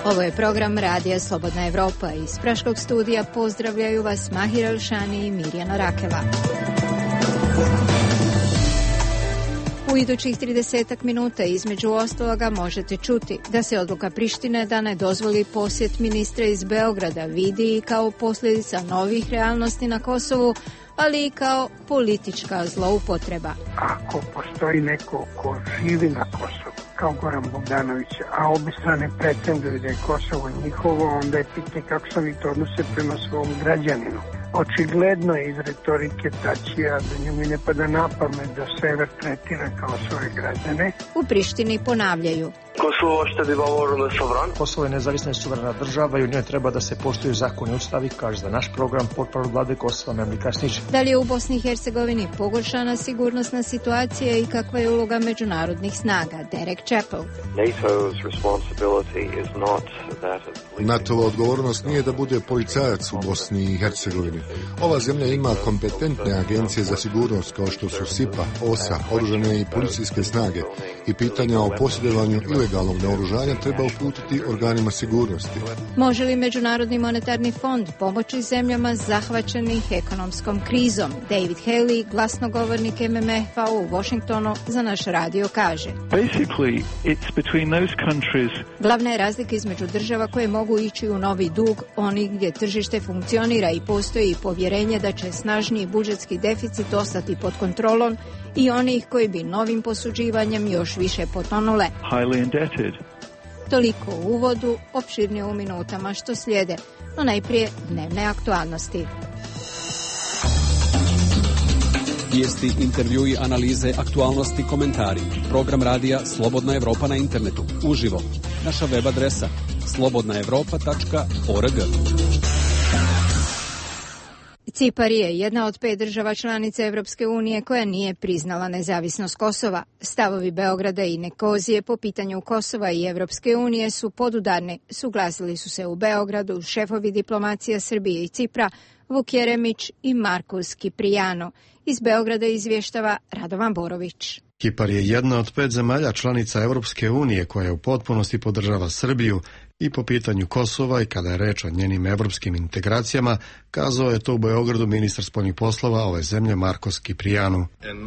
Ovo je program Radija Slobodna Evropa. Iz Praškog studija pozdravljaju vas Mahir Elšani i Mirjana Rakela. U idućih 30 minuta između ostaloga možete čuti da se odluka Prištine da ne dozvoli posjet ministra iz Beograda vidi i kao posljedica novih realnosti na Kosovu, ali i kao politička zloupotreba. Ako postoji neko ko živi na Kosovu, kao Goran Bogdanović, a obje strane pretenduju da je Kosovo njihovo, onda je pitanje kako se vi to odnose prema svom građaninu. Očigledno je iz retorike Tačija da njemu ne pada na pamet da sever tretira kao svoje građane. U Prištini ponavljaju. Kosovo je nezavisna i suverena država i u njoj treba da se poštuju zakoni i ustavi, kaže za naš program potpora vlade Kosova Memlika Snić. Da li je u Bosni i Hercegovini pogoršana sigurnosna situacija i kakva je uloga međunarodnih snaga? Derek Chappell. NATO-va odgovornost nije da bude policajac u Bosni i Hercegovini. Ova zemlja ima kompetentne agencije za sigurnost kao što su SIPA, OSA, oružane i policijske snage i pitanja o posjedovanju ilegalnog naoružanja treba uputiti organima sigurnosti. Može li Međunarodni monetarni fond pomoći zemljama zahvaćenih ekonomskom krizom? David Haley, glasnogovornik MMF-a u Washingtonu, za naš radio kaže. Glavna je razlika između država koje mogu ići u novi dug, onih gdje tržište funkcionira i postoji povjerenje da će snažniji budžetski deficit ostati pod kontrolom, i onih koji bi novim posuđivanjem još više potonule. Toliko u uvodu, opširnije u minutama što slijede, no najprije dnevne aktualnosti. Vijesti, intervjui, analize, aktualnosti, komentari. Program radija Slobodna Evropa na internetu. Uživo. Naša web adresa slobodnaevropa.org. Cipar je jedna od 5 država članica Evropske unije koja nije priznala nezavisnost Kosova. Stavovi Beograda i Nikozije po pitanju Kosova i Evropske unije su podudarni. Suglasili su se u Beogradu šefovi diplomacija Srbije i Cipra, Vuk Jeremić i Markus Kiprijano. Iz Beograda izvještava Radovan Borović. Kipar je jedna od 5 zemalja članica Evropske unije koja u potpunosti podržava Srbiju i po pitanju Kosova i kada je reč o njenim evropskim integracijama, kazao je to u Beogradu ministar spoljnih poslova ove zemlje Markus Kiprijanu.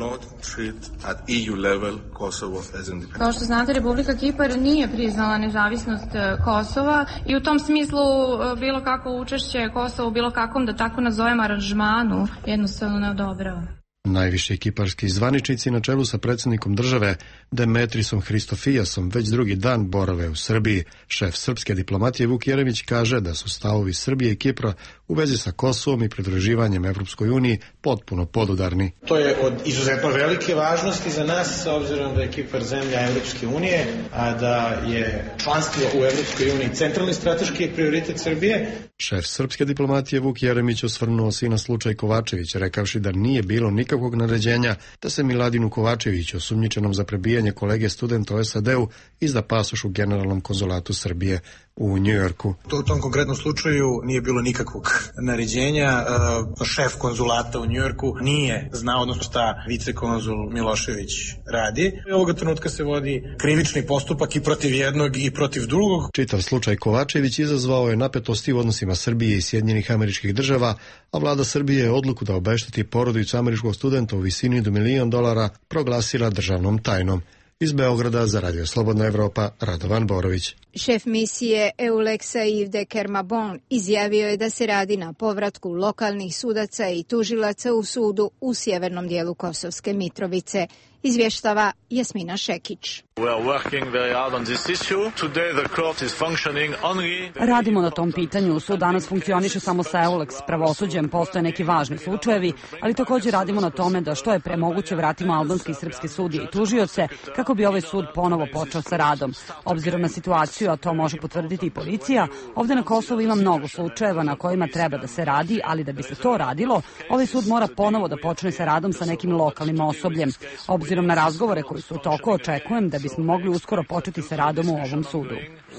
Kao što znate, Republika Kipar nije priznala nezavisnost Kosova i u tom smislu bilo kako učešće Kosova u bilo kakvom, da tako nazovem, aranžmanu jednostavno ne odobrava. Najviši kiparski zvaničnici na čelu sa predsjednikom države Demetrisom Hristofijasom već drugi dan borave u Srbiji. Šef srpske diplomatije Vuk Jeremić kaže da su stavovi Srbije i Kipra u vezi sa Kosovom i pridruživanjem Evropskoj uniji potpuno podudarni. To je od izuzetno velike važnosti za nas, s obzirom da je Kipar zemlja Evropske unije, a da je članstvo u Evropskoj uniji centralni strateški prioritet Srbije. Šef srpske diplomatije Vuk Jeremić osvrnuo se i na slučaj Kovačević, rekavši da nije bilo nikakvog naređenja da se Miladinu Kovačeviću, osumnjičenom za prebijanje kolege studenta u SAD-u, izda pasoš u Generalnom konzulatu Srbije u Njujorku. U tom konkretnom slučaju nije bilo nikakvog naređenja. Šef konzulata u Njujorku nije znao, odnosno šta vicekonzul Milošević radi. Ovoga trenutka se vodi krivični postupak i protiv jednog i protiv drugog. Čitav slučaj Kovačević izazvao je napetosti u odnosima Srbije i Sjedinjenih Američkih Država, a vlada Srbije je odluku da obešteti porodicu američkog studenta u visini do $1 milion proglasila državnom tajnom. Iz Beograda za Radio Slobodna Evropa, Radovan Borović. Šef misije EULEX-a Yves de Kermabon izjavio je da se radi na povratku lokalnih sudaca i tužilaca u sudu u sjevernom dijelu Kosovske Mitrovice. Izvještava Jasmina Šekić. Radimo na tom pitanju. Sud danas funkcioniše samo sa EULEX pravosuđem, postoje neki važni slučajevi, ali također radimo na tome da što je pre moguće vratimo albanske i srpske sudije i tužioce kako bi ovaj sud ponovo počeo sa radom. Obzirom na situaciju, a to može potvrditi i policija, ovdje na Kosovu ima mnogo slučajeva na kojima treba da se radi, ali da bi se to radilo, ovaj sud mora ponovo da počne sa radom sa nekim lokalnim osobljem. Obzirom na razgovore koji su u toku, očekujem da bismo mogli uskoro početi sa radom u ovom sudu.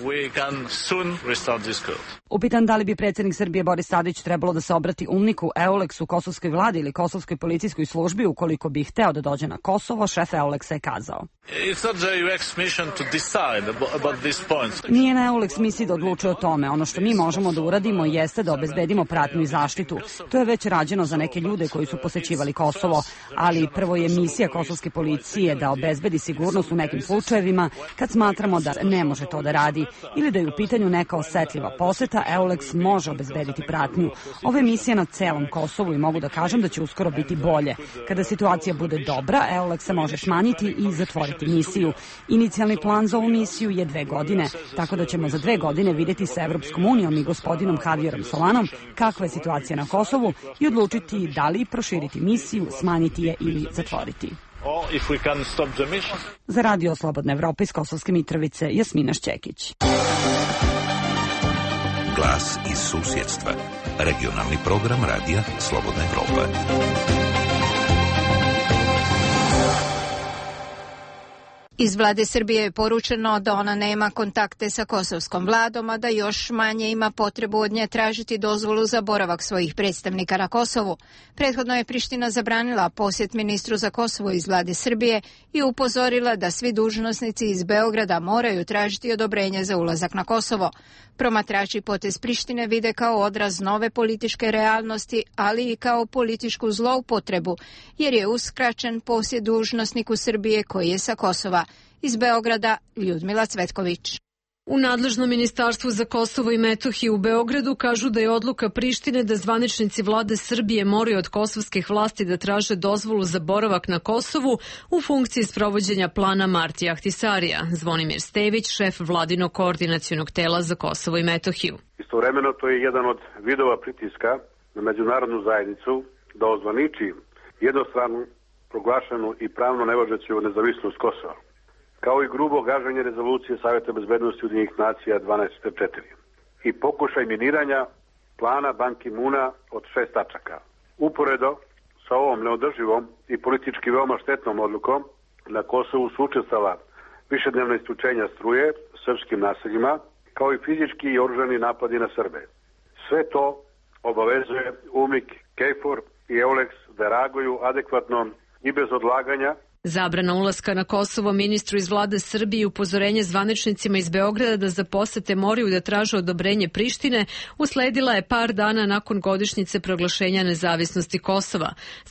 Upitan da li bi predsjednik Srbije Boris Tadić trebalo da se obrati UNMIK-u, EULEX-u, kosovskoj vladi ili kosovskoj policijskoj službi ukoliko bi hteo da dođe na Kosovo, šef EULEX-a je kazao. Nije na EULEX misiji da odlučuje o tome. Ono što mi možemo da uradimo jeste da obezbedimo pratnju i zaštitu. To je već rađeno za neke ljude koji su posećivali Kosovo, ali prvo je misija kosovske policije da obezbedi sigurnost u nekim slučajevima kad smatramo da ne može to da radi ili da je u pitanju neka osetljiva poseta, EULEX može obezbediti pratnju. Ove misije na celom Kosovu i mogu da kažem da će uskoro biti bolje. Kada situacija bude dobra, EULEX se može smanjiti i zatvoriti misiju. Inicijalni plan za ovu misiju je 2 godine, tako da ćemo za 2 godine vidjeti sa Evropskom unijom i gospodinom Javierom Solanom kakva je situacija na Kosovu i odlučiti da li proširiti misiju, smanjiti je ili zatvoriti. Za Radio Slobodna Evropa iz Kosovske Mitrovice, Jasmina Šćekić. Glas iz susjedstva. Regionalni program Radija Slobodna Evropa. Iz vlade Srbije je poručeno da ona nema kontakte sa kosovskom vladom, a da još manje ima potrebu od nje tražiti dozvolu za boravak svojih predstavnika na Kosovu. Prethodno je Priština zabranila posjet ministru za Kosovo iz vlade Srbije i upozorila da svi dužnosnici iz Beograda moraju tražiti odobrenje za ulazak na Kosovo. Promatrači potez Prištine vide kao odraz nove političke realnosti, ali i kao političku zloupotrebu, jer je uskraćen posjet dužnosniku Srbije koji je sa Kosova. Iz Beograda, Ljudmila Cvetković. U nadležnom ministarstvu za Kosovo i Metohiju u Beogradu kažu da je odluka Prištine da zvaničnici vlade Srbije moraju od kosovskih vlasti da traže dozvolu za boravak na Kosovu u funkciji sprovođenja plana Martija Ahtisarija. Zvonimir Stević, šef vladinog koordinacionog tela za Kosovo i Metohiju. Istovremeno to je jedan od vidova pritiska na međunarodnu zajednicu da ozvaniči jednostranu proglašenu i pravno nevažeću nezavisnost Kosova, kao i grubo gaženje rezolucije Savjeta bezbednosti Ujedinjenih nacija 1244 i pokušaj miniranja plana Ban Ki-moona od 6 tačaka. Uporedo sa ovom neodrživom i politički veoma štetnom odlukom na Kosovu su učestala višednevna isključenja struje srpskim naseljima, kao i fizički i oružani napadi na Srbe. Sve to obavezuje UNMIK, KFOR i EULEX da reaguju adekvatno i bez odlaganja. Zabrana ulaska na Kosovo ministru iz vlade Srbije i upozorenje zvaničnicima iz Beograda da za posete moraju da traže odobrenje Prištine usledila je par dana nakon godišnjice proglašenja nezavisnosti Kosova.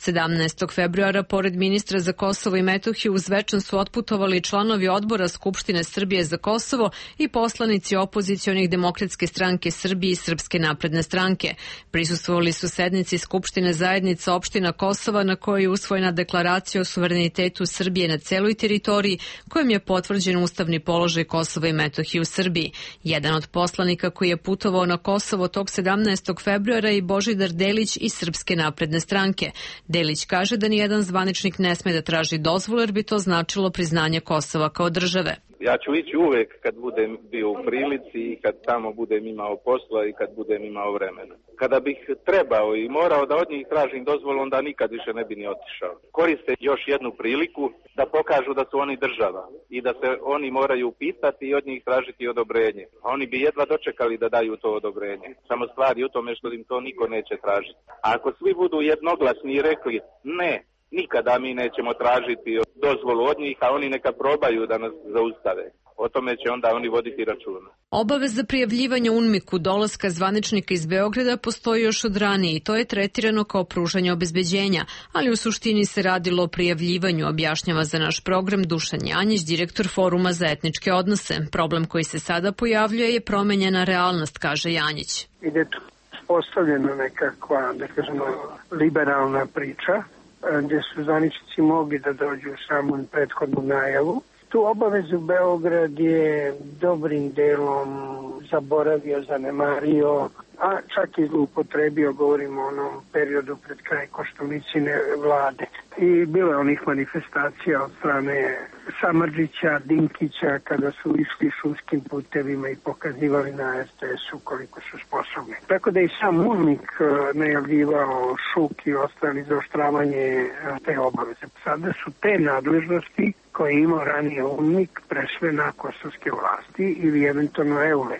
17. februara, pored ministra za Kosovo i Metohiju, uz Zvečan su otputovali članovi odbora Skupštine Srbije za Kosovo i poslanici opozicionih Demokratske stranke Srbije i Srpske napredne stranke. Prisustvovali su sednici Skupštine zajednica opština Kosova na kojoj je usvojena deklaracija o suverenitetu Srbije na celoj teritoriji kojom je potvrđen ustavni položaj Kosova i Metohije u Srbiji. Jedan od poslanika koji je putovao na Kosovo tog 17. februara je Božidar Delić iz Srpske napredne stranke. Delić kaže da nijedan zvaničnik ne sme da traži dozvolu jer bi to značilo priznanje Kosova kao države. Ja ću ići uvek kad budem bio u prilici i kad tamo budem imao posla i kad budem imao vremena. Kada bih trebao i morao da od njih tražim dozvolu, onda nikad više ne bi ni otišao. Koriste još jednu priliku da pokažu da su oni država i da se oni moraju pitati i od njih tražiti odobrenje. A oni bi jedva dočekali da daju to odobrenje. Samo stvar je u tome što im to niko neće tražiti. A ako svi budu jednoglasni i rekli ne, nikada mi nećemo tražiti dozvolu od njih, a oni neka probaju da nas zaustave. O tome će onda oni voditi računa. Obaveza prijavljivanja UNMIK-u dolaska zvaničnika iz Beograda postoji još od ranije i to je tretirano kao pružanje obezbeđenja, ali u suštini se radilo o prijavljivanju, objašnjava za naš program Dušan Janjić, direktor Foruma za etničke odnose. Problem koji se sada pojavljuje je promenjena realnost, kaže Janjić. Ide tu postavljena nekakva, da kažemo, liberalna priča, gdje su zvaničnici mogli da dođu u samu prethodnu najavu. Tu obavezu Beograd je dobrim delom zaboravio, zanemario, a čak i zloupotrebio, govorimo o onom periodu pred kraj Koštunicine vlade. I bilo je onih manifestacija od strane Samardžića, Dinkića, kada su išli šumskim putevima i pokazivali na RTS-u koliko su sposobni. Tako da i sam UNMIK najavljivao šuk i ostali za oštravanje te obaveze. Sada su te nadležnosti koje je imao ranije UNMIK prešle na kosovske vlasti ili eventualno EULEX.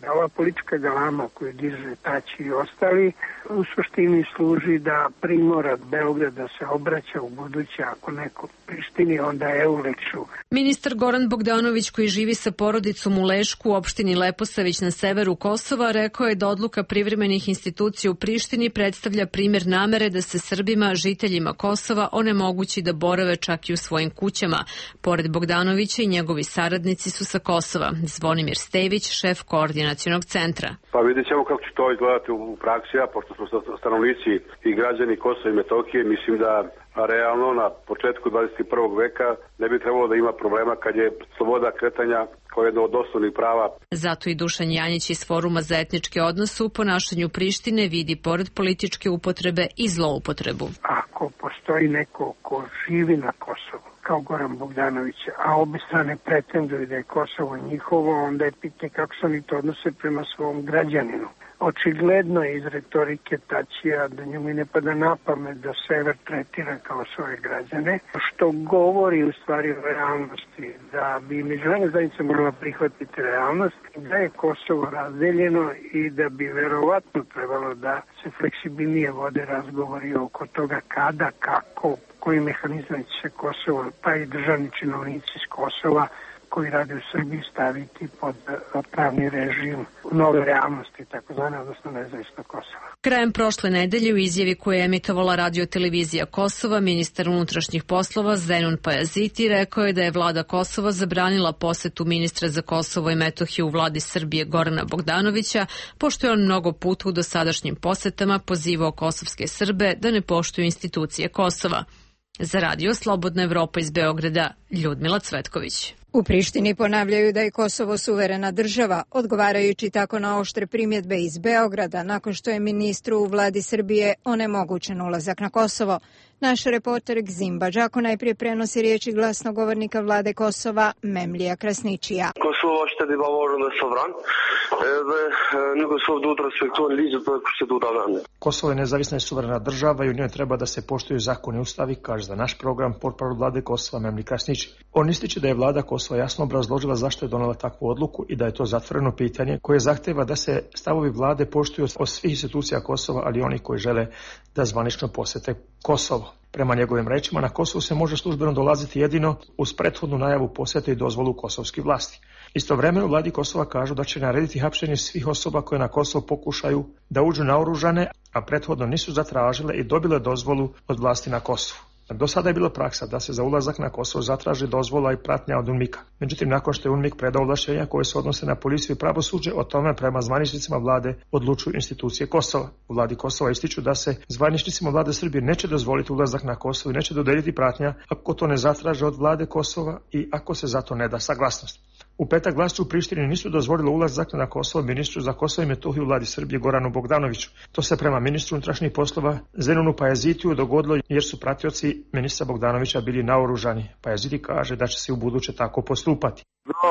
Ova politička galama koju diže Tači i ostali u suštini služi da primora Beograd da se obraća u buduće ako neko Prištini, onda EULEX-u. Ministar Goran Bogdanović, koji živi sa porodicom u Lešku u opštini Leposavić na severu Kosova, rekao je da odluka privremenih institucija u Prištini predstavlja primjer namere da se Srbima, žiteljima Kosova, onemogući da borave čak i u svojim kućama. Pored Bogdanovića i njegovi saradnici su sa Kosova. Zvonimir Stević, šef koordinacionog centra. Pa vidjet ćemo kako će to izgledati u praksi, a pošto smo stanovnici i građani Kosova i Metohije, mislim da realno na početku 21. veka ne bi trebalo da ima problema kad je sloboda kretanja kao jedno od osnovnih prava. Zato i Dušan Janjić iz Foruma za etničke odnose u ponašanju Prištine vidi pored političke upotrebe i zloupotrebu. Ako postoji neko ko živi na Kosovu, kao Goran Bogdanović, a obe strane pretenduju da je Kosovo njihovo, onda je pitanje kako se oni to odnose prema svom građaninu. Očigledno je iz retorike Tačija da njemu ne pada na pamet da sever tretira kao svoje građane, što govori u stvari o realnosti, da bi međunarodna zajednica morala prihvatiti realnost, da je Kosovo razdeljeno i da bi verovatno trebalo da se fleksibilnije vode razgovori oko toga kada, kako, koji mehanizam će se Kosovo, pa i državni činovnici iz Kosova koji rade u Srbiji staviti pod pravni režim nove realnosti, takozvane, odnosno nezavisno Kosova. Krajem prošle nedelje u izjavi koju je emitovala radiotelevizija Kosova, ministar unutrašnjih poslova Zenon Pajaziti rekao je da je vlada Kosova zabranila posetu ministra za Kosovo i Metohiju u vladi Srbije Gorana Bogdanovića, pošto je on mnogo puta u dosadašnjim posetama pozivao kosovske Srbe da ne poštuju institucije Kosova. Za radio Slobodna Evropa iz Beograda, Ljudmila Cvetković. U Prištini ponavljaju da je Kosovo suverena država, odgovarajući tako na oštre primjedbe iz Beograda nakon što je ministru u vladi Srbije onemogućen ulazak na Kosovo. Naš reporter Gzimba Đako najprije prenosi riječi glasnogovornika vlade Kosova Memlija Krasničija. Kosovo është divavorën e sovran, edhe në Kosovë duhet respektohen ligjet dhe konstituta. Kosovo je nezavisna i suverena država i u njoj treba da se poštuju zakoni i ustavi, kaže za naš program portparol vlade Kosova Memlija Krasniči. On ističe da je vlada Kosova jasno obrazložila zašto je donela takvu odluku i da je to zatvoreno pitanje koje zahteva da se stavovi vlade poštuju od svih institucija Kosova, ali i onih koji žele da zvanično posete Kosovo. Prema njegovim rečima, na Kosovu se može službeno dolaziti jedino uz prethodnu najavu posjete i dozvolu kosovskih vlasti. Istovremeno vladi Kosova kažu da će narediti hapšenje svih osoba koje na Kosovo pokušaju da uđu naoružane, a prethodno nisu zatražile i dobile dozvolu od vlasti na Kosovu. Do sada je bila praksa da se za ulazak na Kosovo zatraži dozvola i pratnja od UNMIK-a. Međutim, nakon što je UNMIK predao ovlašćenja koje se odnose na policiju i pravosuđe, o tome prema zvaničnicima vlade odlučuju institucije Kosova. U vladi Kosova ističu da se zvaničnicima vlade Srbije neće dozvoliti ulazak na Kosovo i neće dodeliti pratnja ako to ne zatraže od vlade Kosova i ako se za to ne da saglasnost. U petak vlasti u Prištini nisu dozvolili ulazak na Kosovo ministru za Kosovo i Metohiju u vladi Srbije Goranu Bogdanoviću. To se prema ministru unutrašnjih poslova Zenonu Pajazitiju dogodilo jer su pratioci ministra Bogdanovića bili naoružani. Pajaziti kaže da će se u buduće tako postupati.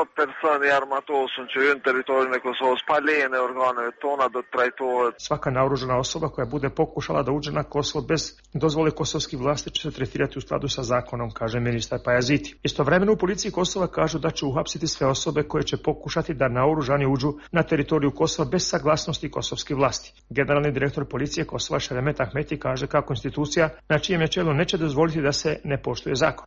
Svaka naoružana osoba koja bude pokušala da uđe na Kosovo bez dozvole kosovskih vlasti će se tretirati u skladu sa zakonom, kaže ministar Pajaziti. Istovremeno u policiji Kosova kažu da će uhapsiti sve osobe koje će pokušati da naoružani uđu na teritoriju Kosova bez saglasnosti kosovskih vlasti. Generalni direktor policije Kosova Šeremet Ahmeti kaže kako institucija na čijem je čelu neće dozvoliti da se ne poštuje zakon.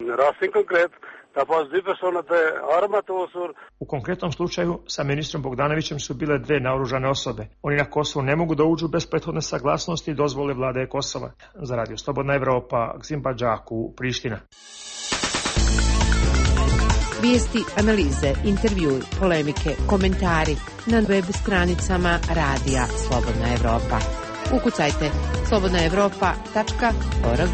U konkretnom slučaju sa ministrom Bogdanovićem su bile dve naoružane osobe. Oni na Kosovo ne mogu da uđu bez prethodne saglasnosti i dozvole vlade Kosova. Za radio Slobodna Evropa, Gzimba Đaku, Priština. Vijesti, analize, intervjui, polemike, komentari na web stranicama radija Slobodna Evropa. Ukucajte slobodnaevropa.org.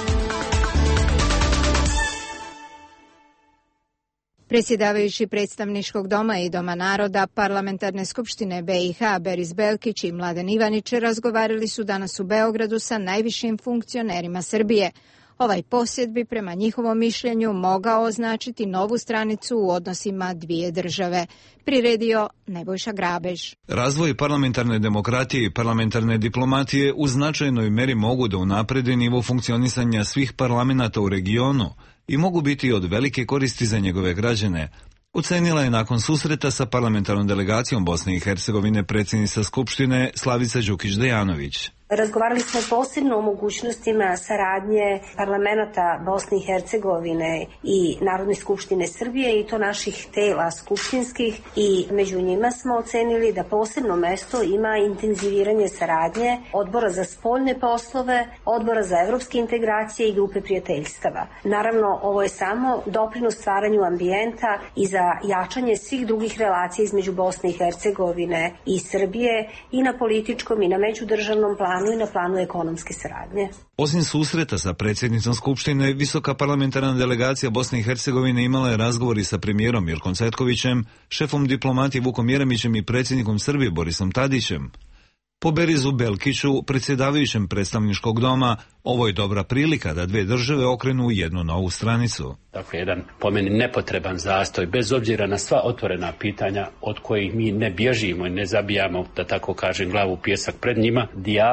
Predsjedavajući predstavničkog doma i Doma naroda Parlamentarne skupštine BiH Beris Belkić i Mladen Ivanić razgovarali su danas u Beogradu sa najvišim funkcionerima Srbije. Ovaj posjet bi prema njihovom mišljenju mogao označiti novu stranicu u odnosima dvije države. Priredio Nebojša Grabež. Razvoj parlamentarne demokratije i parlamentarne diplomatije u značajnoj meri mogu da unaprede nivo funkcionisanja svih parlamenata u regionu i mogu biti od velike koristi za njegove građane, Ocenila je nakon susreta sa parlamentarnom delegacijom Bosne i Hercegovine predsjednica Skupštine Slavica Đukić-Dejanović. Razgovarali smo posebno o mogućnostima saradnje parlamenta Bosne i Hercegovine i Narodne skupštine Srbije i to naših tela skupštinskih i među njima smo ocenili da posebno mesto ima intenziviranje saradnje Odbora za spoljne poslove, Odbora za evropske integracije i grupe prijateljstava. Naravno, ovo je samo doprinos stvaranju ambijenta i za jačanje svih drugih relacija između Bosne i Hercegovine i Srbije i na političkom i na međudržavnom planu i na planu ekonomske saradnje. Osim susreta sa predsjednicom Skupštine, visoka parlamentarna delegacija Bosne i Hercegovine imala je razgovori sa premijerom Mirkom Cvetkovićem, šefom diplomatije Vukom Jeremićem i predsjednikom Srbije Borisom Tadićem. Po Berizu Belkiću, predsjedavajućem predstavničkog doma, ovo je dobra prilika da dve države okrenu jednu novu stranicu. Dakle, jedan po meni nepotreban zastoj, bez obzira na sva otvorena pitanja od kojih mi ne bježimo i ne zabijamo, da tako kažem, glavu u pijesak pred njima.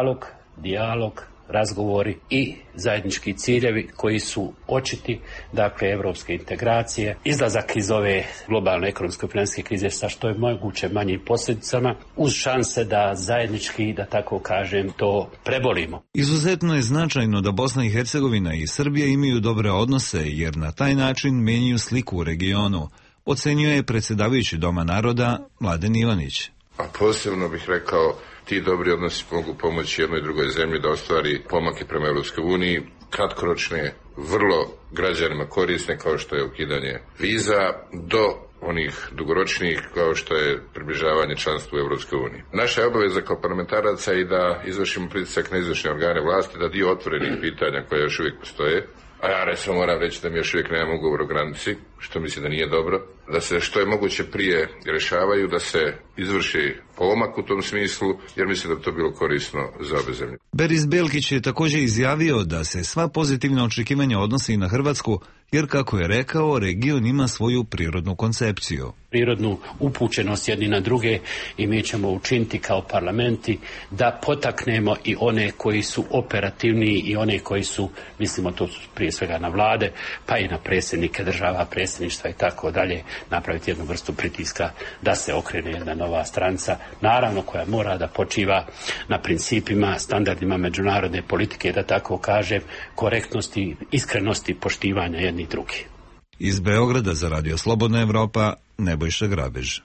Dijalog, razgovori i zajednički ciljevi koji su očiti, dakle, evropske integracije, izlazak iz ove globalne ekonomske financijske krize sa što je moguće manjim posljedicama, uz šanse da zajednički, da tako kažem, to prebolimo. Izuzetno je značajno da Bosna i Hercegovina i Srbija imaju dobre odnose, jer na taj način menjaju sliku u regionu, ocenjuje je predsjedavajući Doma naroda Mladen Ivanić. A posebno bih rekao, ti dobri odnosi mogu pomoći jednoj drugoj zemlji da ostvari pomake prema Europskoj uniji, kratkoročne, vrlo građanima korisne, kao što je ukidanje viza, do onih dugoročnijih, kao što je približavanje članstvu u Europskoj uniji. Naša je obaveza kao parlamentaraca i da izvršimo pritisak na izvršne organe vlasti, da dio otvorenih pitanja koje još uvijek postoje, a ja recimo moram reći da mi još uvijek nemamo ugovor o granici, što mislim da nije dobro, da se što je moguće prije rješavaju, da se izvrši pomak u tom smislu, jer mislim da bi to bilo korisno za obe zemlje. Beris Belkić je također izjavio da se sva pozitivna očekivanja odnose i na Hrvatsku, jer kako je rekao, region ima svoju prirodnu koncepciju. Prirodnu upućenost jedni na druge i mi ćemo učiniti kao parlamenti da potaknemo i one koji su operativniji i one koji su, mislimo to su prije svega na vlade, pa i na predsjednike država, predsjedništva i tako dalje, napraviti jednu vrstu pritiska da se okrene jedna nova stranica, naravno koja mora da počiva na principima, standardima međunarodne politike, da tako kažem, korektnosti, iskrenosti, poštivanja jednih drugih. Iz Beograda za Radio Slobodna Evropa, Nebojša Grabež.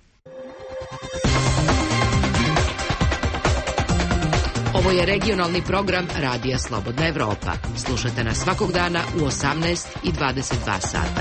Ovo je regionalni program Radija Slobodna Evropa. Slušajte nas svakog dana u 18 i 22 sata.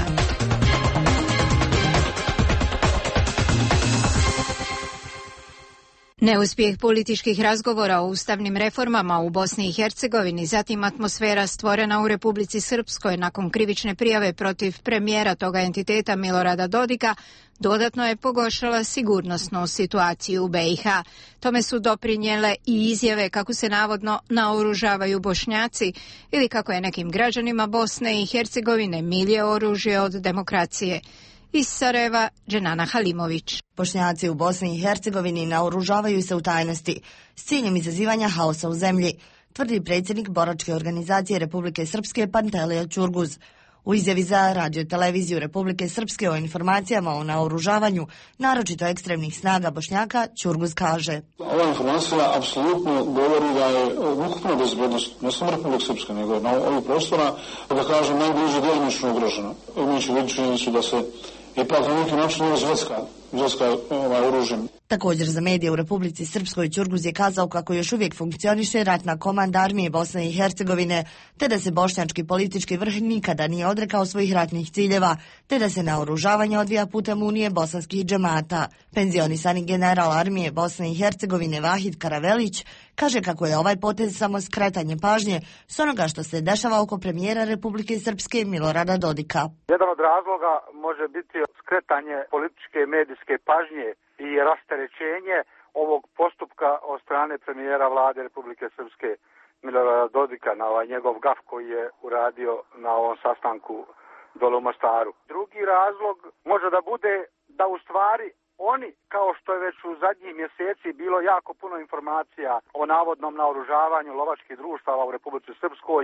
Neuspjeh političkih razgovora o ustavnim reformama u Bosni i Hercegovini, zatim atmosfera stvorena u Republici Srpskoj nakon krivične prijave protiv premijera toga entiteta Milorada Dodika, dodatno je pogoršala sigurnosnu situaciju u BiH. Tome su doprinijele i izjave kako se navodno naoružavaju Bošnjaci ili kako je nekim građanima Bosne i Hercegovine milje oružje od demokracije. Iz Sarajeva, Dženana Halimović. Bošnjaci u Bosni i Hercegovini naoružavaju se u tajnosti s ciljem izazivanja haosa u zemlji, tvrdi predsjednik boračke organizacije Republike Srpske Pantelija Ćurguz. U izjavi za radio-televiziju Republike Srpske o informacijama o naoružavanju, naročito ekstremnih snaga Bošnjaka, Ćurguz kaže: Ova informacija apsolutno govori da je ukupna bezbednost, ne samo Republike Srpske, nego na ovih prostora, da kažem, najbliže djelomično ugrožena. Imajući vidu činjenicu da se ipak na neki način izvjetska oružjem. Također za medije u Republici Srpskoj Ćurguz je kazao kako još uvijek funkcioniše ratna komanda armije Bosne i Hercegovine, te da se bošnjački politički vrh nikada nije odrekao svojih ratnih ciljeva, te da se naoružavanje odvija putem Unije bosanskih džemata. Penzionisani general armije Bosne i Hercegovine Vahid Karavelić kaže kako je ovaj potez samo skretanje pažnje s onoga što se dešava oko premijera Republike Srpske Milorada Dodika. Jedan od razloga može biti skretanje političke i medijske pažnje i rasterećenje ovog postupka od strane premijera vlade Republike Srpske Milorada Dodika na ovaj njegov gaf koji je uradio na ovom sastanku dole u Mostaru. Drugi razlog može da bude da u stvari oni, kao što je već u zadnjih mjeseci bilo jako puno informacija o navodnom naoružavanju lovačkih društava u Republici Srpskoj,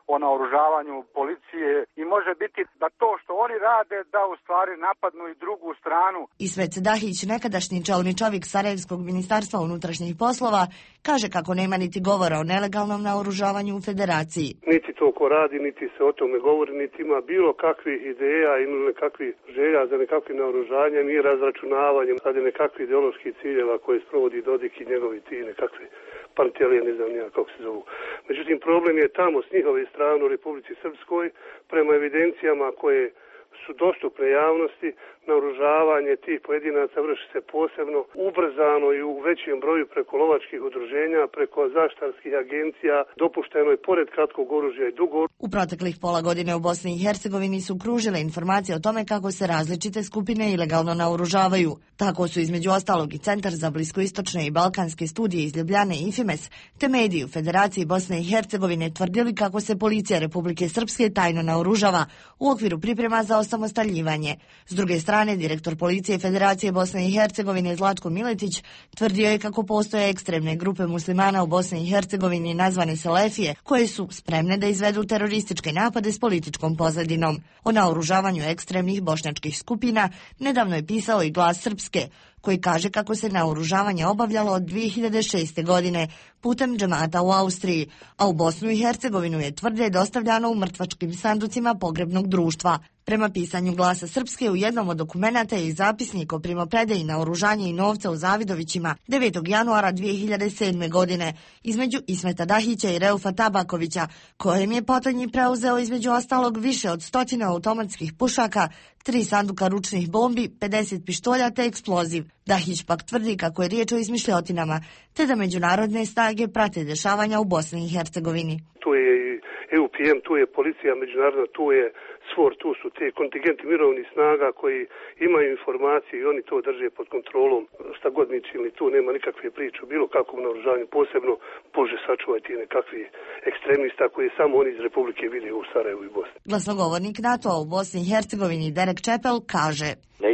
o naoružavanju policije i može biti da to što oni rade da u stvari napadnu i drugu stranu. Ismet Dahić, nekadašnji čelni čovjek Sarajevskog ministarstva unutrašnjih poslova, kaže kako nema niti govora o nelegalnom naoružavanju u federaciji. Niti to ko radi, niti se o tome govori, niti ima bilo kakvih ideja i nekakvih želja za nekakvim naoružanjem i razračunavanjem radi nekakvih ideoloških ciljeva koje sprovodi Dodik i njegovi ti nekakve pantelije, ne znam nija kako se zovu. Međutim, problem je tamo s njihove strane u Republici Srpskoj, prema evidencijama koje su dostupne javnosti, naoružavanje tih pojedinaca vrši se posebno ubrzano i u većem broju preko lovačkih udruženja, preko zaštitarskih agencija, dopušteno je pored kratkog oružja i dugo. U proteklih pola godine u Bosni i Hercegovini su kružile informacije o tome kako se različite skupine ilegalno naoružavaju. Tako su između ostalog i Centar za bliskoistočne i balkanske studije iz Ljubljane IFIMES te mediji u Federaciji Bosne i Hercegovine tvrdili kako se policija Republike Srpske tajno naoružava u okviru priprema za osamostaljivanje. S druge strane, direktor policije Federacije Bosne i Hercegovine Zlatko Miletić tvrdio je kako postoje ekstremne grupe muslimana u Bosni i Hercegovini nazvane Selefije, koje su spremne da izvedu terorističke napade s političkom pozadinom. O naoružavanju ekstremnih bošnjačkih skupina nedavno je pisao i Glas Srpske, koji kaže kako se naoružavanje obavljalo od 2006. godine putem džemata u Austriji, a u Bosnu i Hercegovinu je tvrde dostavljano u mrtvačkim sanducima pogrebnog društva. Prema pisanju Glasa Srpske, u jednom od dokumenata je i zapisnik o primopredaji naoružanja i novca u Zavidovićima 9. januara 2007. godine između Ismeta Dahića i Reufa Tabakovića, kojem je potonji preuzeo između ostalog više od 100 automatskih pušaka, 3 sanduka ručnih bombi, 50 pištolja te eksploziv. Dahić pak tvrdi kako je riječ o izmišljotinama, te da međunarodne snage prate dešavanja u Bosni i Hercegovini. Tu je EUPM, tu je policija međunarodna, tu je SFOR, tu su te kontingenti mirovnih snaga koji imaju informacije i oni to drže pod kontrolom. Šta god mi činili, tu nema nikakve priče o bilo kakvom naoružanju, posebno, Bože sačuvaj ti nekakvi ekstremista koji samo oni iz Republike vide u Sarajevu i Bosni. Glasnogovornik NATO-a u Bosni i Hercegovini Derek Čepel kaže: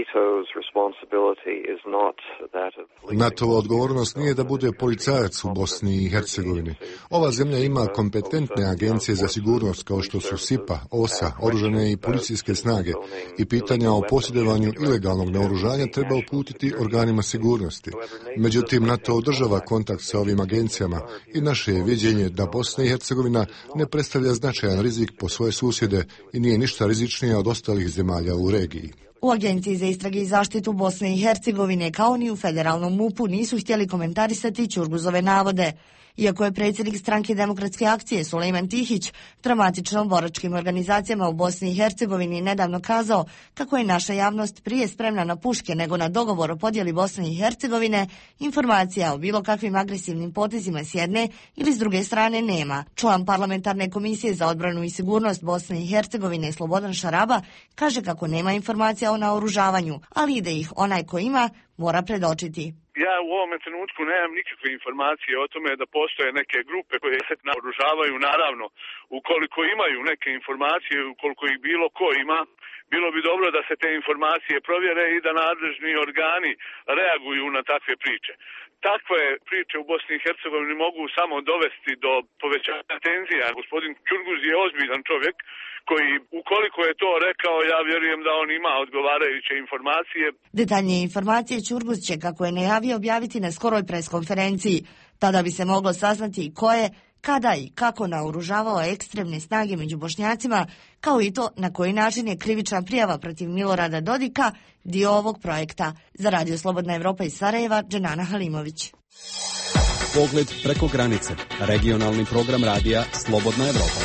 NATO-va odgovornost nije da bude policajac u Bosni i Hercegovini. Ova zemlja ima kompetentne agencije za sigurnost kao što su SIPA, OSA, oružane i policijske snage i pitanja o posjedovanju ilegalnog naoružanja treba uputiti organima sigurnosti. Međutim, NATO održava kontakt sa ovim agencijama i naše je viđenje da Bosna i Hercegovina ne predstavlja značajan rizik po svoje susjede i nije ništa rizičnija od ostalih zemalja u regiji. U Agenciji za istrage i zaštitu Bosne i Hercegovine kao ni u federalnom MUP-u nisu htjeli komentarisati Ćurguzove navode. Iako je predsjednik stranke Demokratske akcije Sulejman Tihić dramatičnom boračkim organizacijama u Bosni i Hercegovini nedavno kazao kako je naša javnost prije spremna na puške nego na dogovor o podjeli Bosne i Hercegovine, informacija o bilo kakvim agresivnim potezima s jedne ili s druge strane nema. Član parlamentarne komisije za odbranu i sigurnost Bosne i Hercegovine Slobodan Šaraba kaže kako nema informacija o naoružavanju, ali i da ih onaj ko ima mora predočiti. Ja u ovome trenutku nemam nikakve informacije o tome da postoje neke grupe koje se naoružavaju. Naravno, ukoliko imaju neke informacije, ukoliko ih bilo ko ima, bilo bi dobro da se te informacije provjere i da nadležni organi reaguju na takve priče. Takve priče u Bosni i Hercegovini mogu samo dovesti do povećanja tenzija. Gospodin Ćurguz je ozbiljan čovjek koji, ukoliko je to rekao, ja vjerujem da on ima odgovarajuće informacije. Detaljnije informacije Ćurguz će, kako je najavio, objaviti na skoroj preskonferenciji. Tada bi se moglo saznati ko je, kada i kako naoružavao ekstremne snage među Bošnjacima, kao i to na koji način je krivična prijava protiv Milorada Dodika dio ovog projekta. Za Radio Slobodna Evropa iz Sarajeva, Dženana Halimović. Pogled preko granice. Regionalni program radija Slobodna Evropa.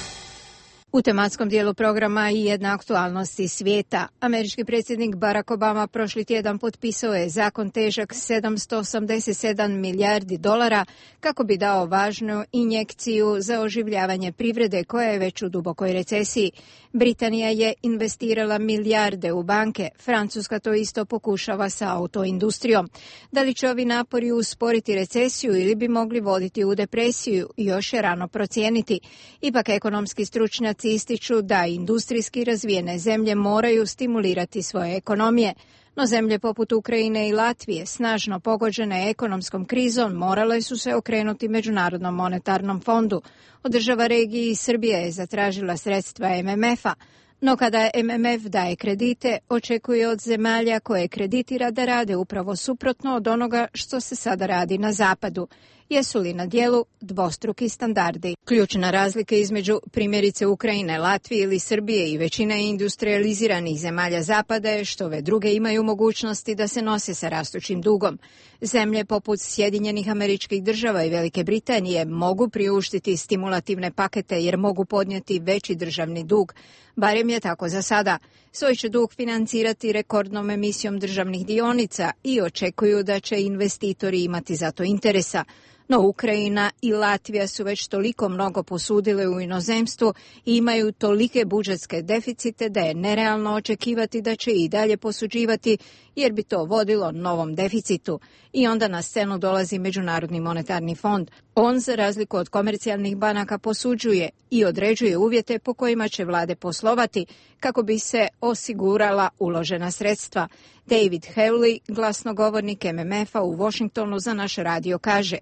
U tematskom dijelu programa i jedna aktualnost iz svijeta. Američki predsjednik Barack Obama prošli tjedan potpisao je zakon težak $787 milijardi kako bi dao važnu injekciju za oživljavanje privrede koja je već u dubokoj recesiji. Britanija je investirala milijarde u banke, Francuska to isto pokušava sa autoindustrijom. Da li će ovi napori usporiti recesiju ili bi mogli voditi u depresiju, još je rano procijeniti. Ipak ekonomski stručnjaci ističu da industrijski razvijene zemlje moraju stimulirati svoje ekonomije. No zemlje poput Ukrajine i Latvije, snažno pogođene ekonomskom krizom, morale su se okrenuti Međunarodnom monetarnom fondu. Od država regije i Srbija je zatražila sredstva MMF-a. No kada MMF daje kredite, očekuje od zemalja koje kreditira da rade upravo suprotno od onoga što se sada radi na zapadu. Jesu li na dijelu dvostruki standardi? Ključna razlika između primjerice Ukrajine, Latvije ili Srbije i većine industrializiranih zemalja zapada je što ove druge imaju mogućnosti da se nose sa rastućim dugom. Zemlje poput Sjedinjenih Američkih Država i Velike Britanije mogu priuštiti stimulativne pakete jer mogu podnijeti veći državni dug. Barem je tako za sada. Svoj će dug financirati rekordnom emisijom državnih dionica i očekuju da će investitori imati za to interesa. No Ukrajina i Latvija su već toliko mnogo posudile u inozemstvu i imaju tolike budžetske deficite da je nerealno očekivati da će i dalje posuđivati jer bi to vodilo novom deficitu. I onda na scenu dolazi Međunarodni monetarni fond. On, za razliku od komercijalnih banaka, posuđuje i određuje uvjete po kojima će vlade poslovati kako bi se osigurala uložena sredstva. David Hewley, glasnogovornik MMF-a u Washingtonu za naš radio, kaže: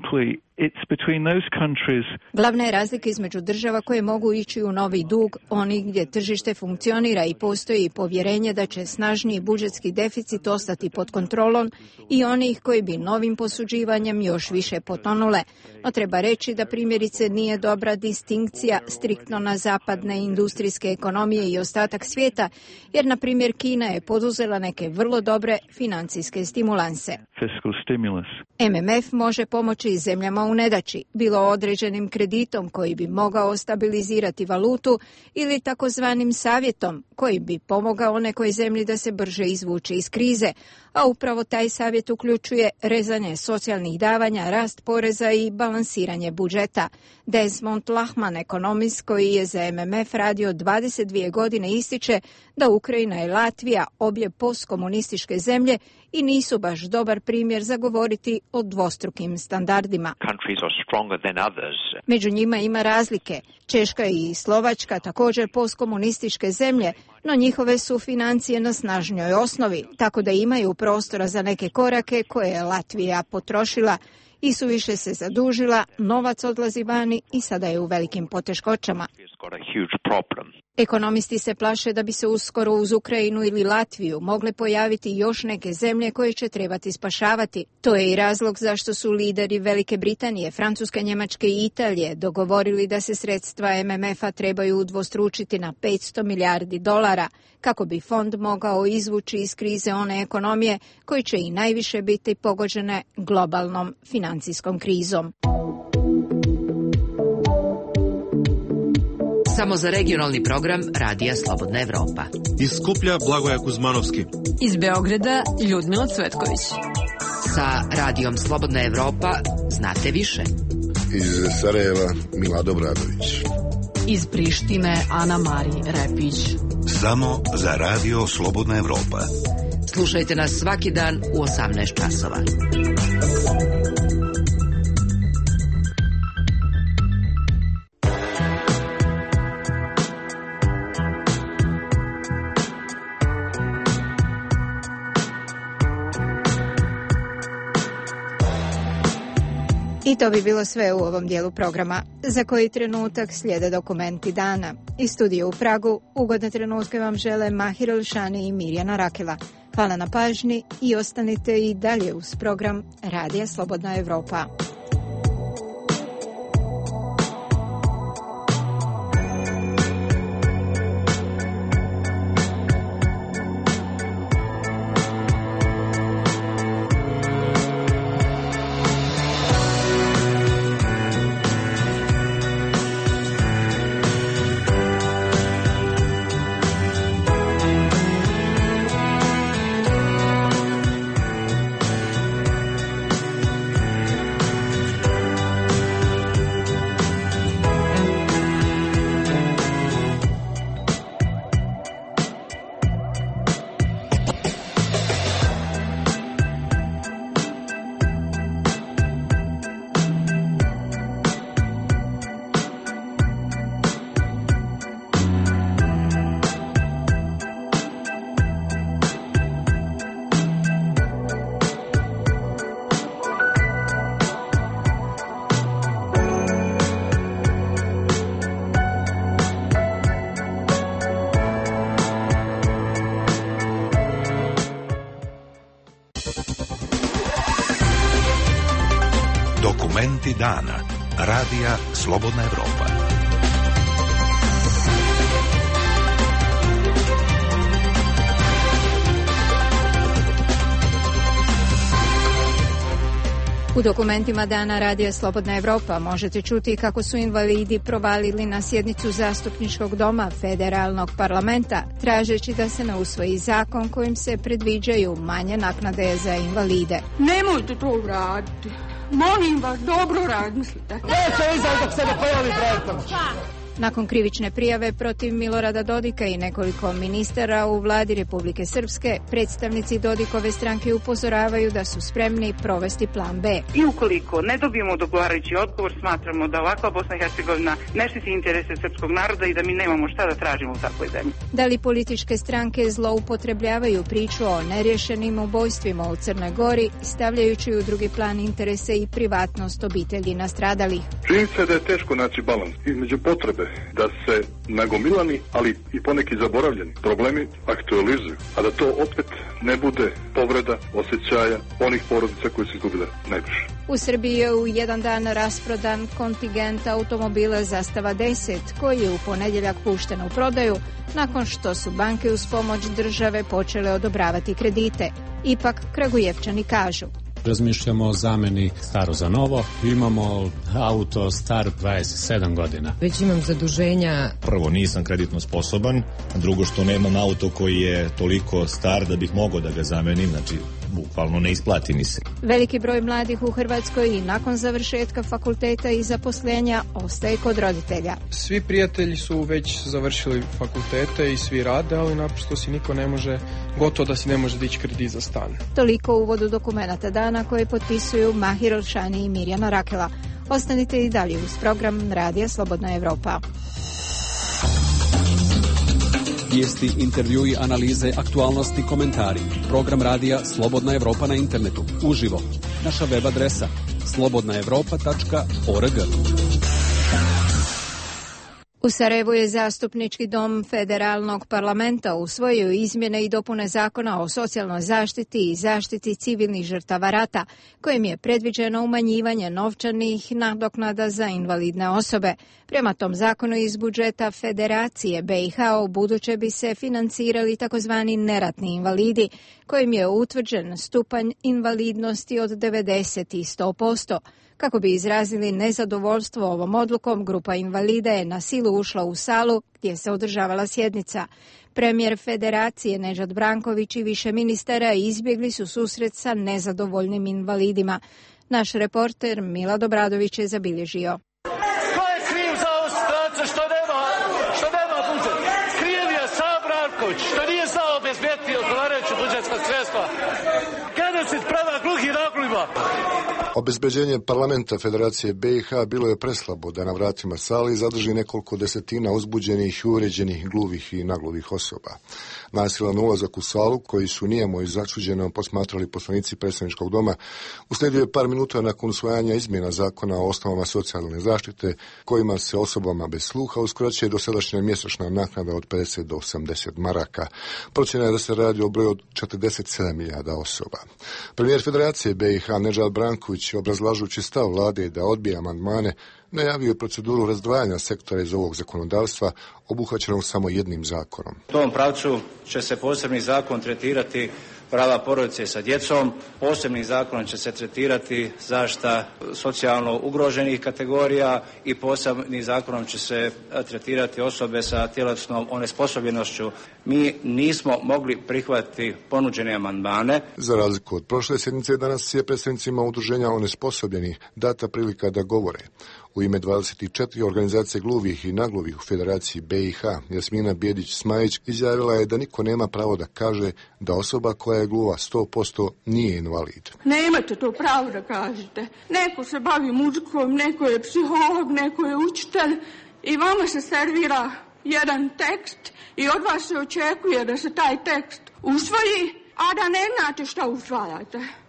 Glavna je razlika između država koje mogu ići u novi dug, onih gdje tržište funkcionira i postoji povjerenje da će snažniji budžetski deficit ostati pod kontrolom, i onih koji bi novim posuđivanjem još više potonule. No treba reći da primjerice nije dobra distinkcija striktno na zapadne industrijske ekonomije i ostatak svijeta, jer na primjer Kina je poduzela neke vrlo dobre financijske stimulanse. MMF može pomoći zemljama u nedaći, bilo određenim kreditom koji bi mogao stabilizirati valutu ili takozvanim savjetom koji bi pomogao nekoj zemlji da se brže izvuče iz krize, a upravo taj savjet uključuje rezanje socijalnih davanja, rast poreza i balansiranje budžeta. Desmond Lachman, ekonomist koji je za MMF radio 22 godine, ističe da Ukrajina i Latvija, obje postkomunističke zemlje, i nisu baš dobar primjer za govoriti o dvostrukim standardima. Među njima ima razlike. Češka i Slovačka, također postkomunističke zemlje, no njihove su financije na snažnjoj osnovi, tako da imaju prostora za neke korake koje je Latvija potrošila i suviše se zadužila, novac odlazi vani i sada je u velikim poteškoćama. Ekonomisti se plaše da bi se uskoro uz Ukrajinu ili Latviju mogle pojaviti još neke zemlje koje će trebati spašavati. To je i razlog zašto su lideri Velike Britanije, Francuske, Njemačke i Italije dogovorili da se sredstva MMF-a trebaju udvostručiti na $500 milijardi, kako bi fond mogao izvući iz krize one ekonomije koje će i najviše biti pogođene globalnom financijskom krizom. Samo za regionalni program Radija Slobodna Evropa. Iz Skuplja Blagoja Kuzmanovski. Iz Beograda Ljudmila Cvetković. Sa Radijom Slobodna Evropa znate više. Iz Sarajeva Milado Bradović. Iz Prištine Ana Mari Repić. Samo za Radio Slobodna Evropa. Slušajte nas svaki dan u 18 časova. I to bi bilo sve u ovom dijelu programa. Za koji trenutak slijede dokumenti dana. Iz studija u Pragu ugodne trenutke vam žele Mahir Elšani i Mirjana Rakela. Hvala na pažnji i ostanite i dalje uz program Radija Slobodna Evropa. Dokumenti dana. Radija Slobodna Evropa. U dokumentima dana Radija Slobodna Evropa možete čuti kako su invalidi provalili na sjednicu Zastupničkog doma Federalnog parlamenta, tražeći da se ne usvoji zakon kojim se predviđaju manje naknade za invalide. Nemojte to uraditi. Molim vas, dobro razmislite. Neće izaći dok se ne pojavi projektom. Nakon krivične prijave protiv Milorada Dodika i nekoliko ministara u vladi Republike Srpske, predstavnici Dodikove stranke upozoravaju da su spremni provesti plan B. I ukoliko ne dobijemo odgovarajući odgovor, smatramo da ovakva Bosna i Hercegovina ne štiti interese srpskog naroda i da mi nemamo šta da tražimo u takvoj zemlji. Da li političke stranke zloupotrebljavaju priču o nerješenim ubojstvima u Crnoj Gori, stavljajući u drugi plan interese i privatnost obitelji nastradalih? Čini se da je teško naći balans između potrebe da se nagomilani, ali i poneki zaboravljeni problemi aktualizuju, a da to opet ne bude povreda osjećaja onih porodica koji su izgubile najviše. U Srbiji je u jedan dan rasprodan kontingent automobila Zastava 10, koji je u ponedjeljak pušten u prodaju nakon što su banke uz pomoć države počele odobravati kredite. Ipak, Kragujevčani kažu: razmišljamo o zameni staro za novo. Imamo auto star 27 godina. Već imam zaduženja. Prvo, nisam kreditno sposoban. Drugo, što nemam auto koji je toliko star da bih mogao da ga zamenim. Znači, bukvalno ne isplati mi se. Veliki broj mladih u Hrvatskoj i nakon završetka fakulteta i zaposlenja ostaje kod roditelja. Svi prijatelji su već završili fakultete i svi rade, ali naprosto si niko ne može, gotovo da si ne može dići kredit za stan. Toliko u uvodu dokumenata dana koje potpisuju Mahir Olšani i Mirjana Rakela. Ostanite i dalje uz program Radija Slobodna Evropa. Vijesti, intervjui, analize, aktualnosti, komentari. Program Radija Slobodna Evropa na internetu. Uživo. Naša web adresa slobodnaevropa.org. U Sarajevu je Zastupnički dom Federalnog parlamenta usvojio izmjene i dopune Zakona o socijalnoj zaštiti i zaštiti civilnih žrtava rata, kojim je predviđeno umanjivanje novčanih nadoknada za invalidne osobe. Prema tom zakonu iz budžeta Federacije BiH ubuduće bi se financirali takozvani neratni invalidi, kojim je utvrđen stupanj invalidnosti od 90 i 100%. Kako bi izrazili nezadovoljstvo ovom odlukom, grupa invalida je na silu ušla u salu gdje se održavala sjednica. Premijer Federacije Nežad Branković i više ministara izbjegli su susret sa nezadovoljnim invalidima. Naš reporter Milad Obradović je zabilježio. Ko je kriv za ovu situaciju što nema budžet? Kriv je sam Branković što nije znao obezbediti odgovarajuća budžetska sredstva. Genocid prema gluhim naglima. Obezbeđenje parlamenta Federacije BiH bilo je preslabo da na vratima sali zadrži nekoliko desetina uzbuđenih i uređenih gluvih i naglovih osoba. Nasilan ulazak u salu, koji su nijemo i začuđeno posmatrali poslanici predstavničkog doma, uslijedio je par minuta nakon usvajanja izmjena zakona o osnovama socijalne zaštite, kojima se osobama bez sluha uskraćuje dosadašnja mjesečna naknada od 50 do 80 maraka. Procjena je da se radi o broju od 47.000 osoba. Premijer Federacije BiH Nežad Branković, obrazlažući stav vlade da odbija amandmane, najavio je proceduru razdvajanja sektora iz ovog zakonodavstva, obuhvaćenog samo jednim zakonom. U tom pravcu će se posebni zakon tretirati prava porodice sa djecom, posebnim zakonom će se tretirati zaštita socijalno ugroženih kategorija i posebnim zakonom će se tretirati osobe sa tjelesnom onesposobljenošću. Mi nismo mogli prihvatiti ponuđene amandmane. Za razliku od prošle sjednice, danas je predstavnicima udruženja onesposobljenih data prilika da govore. U ime 24 organizacije gluvih i naglovih u Federaciji BiH, Jasmina Bjedić-Smajić izjavila je da niko nema pravo da kaže da osoba koja je gluva 100% nije invalid. Nemate to pravo da kažete. Neko se bavi muzikom, neko je psiholog, neko je učitelj i vama se servira jedan tekst i od vas se očekuje da se taj tekst usvoji, a da ne znate šta usvajate.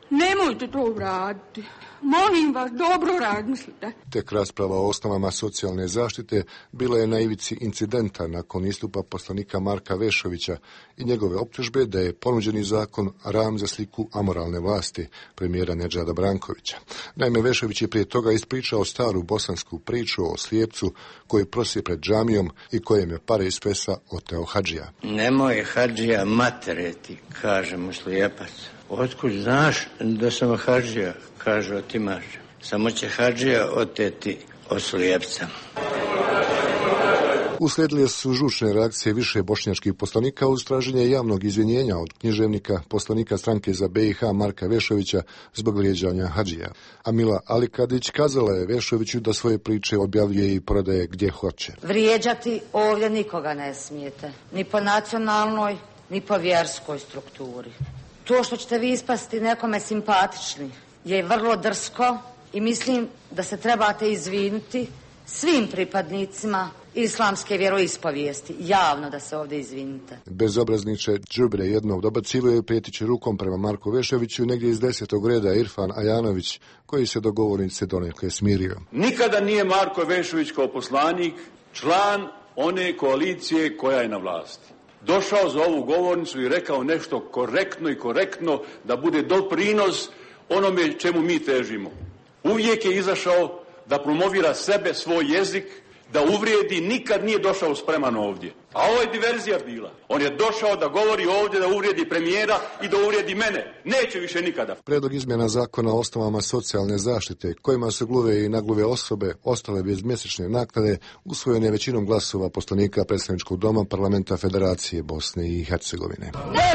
Nemojte to uraditi. Molim vas, dobro razmislite. Tek rasprava o osnovama socijalne zaštite bila je na ivici incidenta nakon istupa poslanika Marka Vešovića i njegove optužbe da je ponuđeni zakon ram za sliku amoralne vlasti premijera Nedžada Brankovića. Naime, Vešović je prije toga ispričao staru bosansku priču o slijepcu koji prosi pred džamijom i kojem je pare iz fesa oteo hadžija. Nemoj hadžija matereti, kaže mu slijepac. Otkud znaš da sam hadžija, kaže otimač. Samo će hadžija oteti od slijepca. Uslijedile su žučne reakcije više bošnjačkih poslanika uz traženje javnog izvinjenja od književnika poslanika stranke za BiH Marka Vešovića zbog vrijeđanja hadžija. Amila Alikadić kazala je Vešoviću da svoje priče objavljuje i prodaje gdje hoće. Vrijeđati ovdje nikoga ne smijete, ni po nacionalnoj, ni po vjerskoj strukturi. To što ćete vi ispasti nekome simpatični je vrlo drsko i mislim da se trebate izviniti svim pripadnicima islamske vjeroispovijesti, javno da se ovdje izvinite. Bezobrazniče đubre jednog dobacivaju prijetići rukom prema Marku Vešoviću negdje iz 10. reda Irfan Ajanović, koji se do govornice donekle smirio. Nikada nije Marko Vešović kao poslanik član one koalicije koja je na vlasti došao za ovu govornicu i rekao nešto korektno da bude doprinos onome čemu mi težimo. Uvijek je izašao da promovira sebe, svoj jezik, da uvrijedi, nikad nije došao spreman ovdje. A ovo je diverzija bila. On je došao da govori ovdje, da uvrijedi premijera i da uvrijedi mene. Neće više nikada. Predlog izmjena zakona o osnovama socijalne zaštite, kojima su gluve i nagluve osobe ostale bez mjesečne naknade, usvojen je većinom glasova poslanika Predstavničkog doma Parlamenta Federacije Bosne i Hercegovine.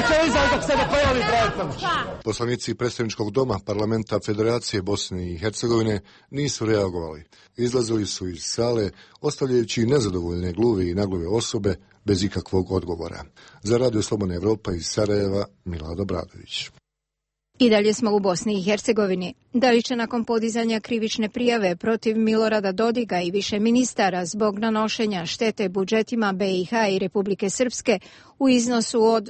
Poslanici Predstavničkog doma Parlamenta Federacije Bosne i Hercegovine nisu reagovali. Izlazili su iz sale, ostavljajući nezadovoljne gluve i nagluve osobe bez ikakvog odgovora. Za Radio Slobodna Evropa iz Sarajeva, Milad Obradović. I dalje smo u Bosni i Hercegovini. Da li će nakon podizanja krivične prijave protiv Milorada Dodiga i više ministara zbog nanošenja štete budžetima BiH i Republike Srpske u iznosu od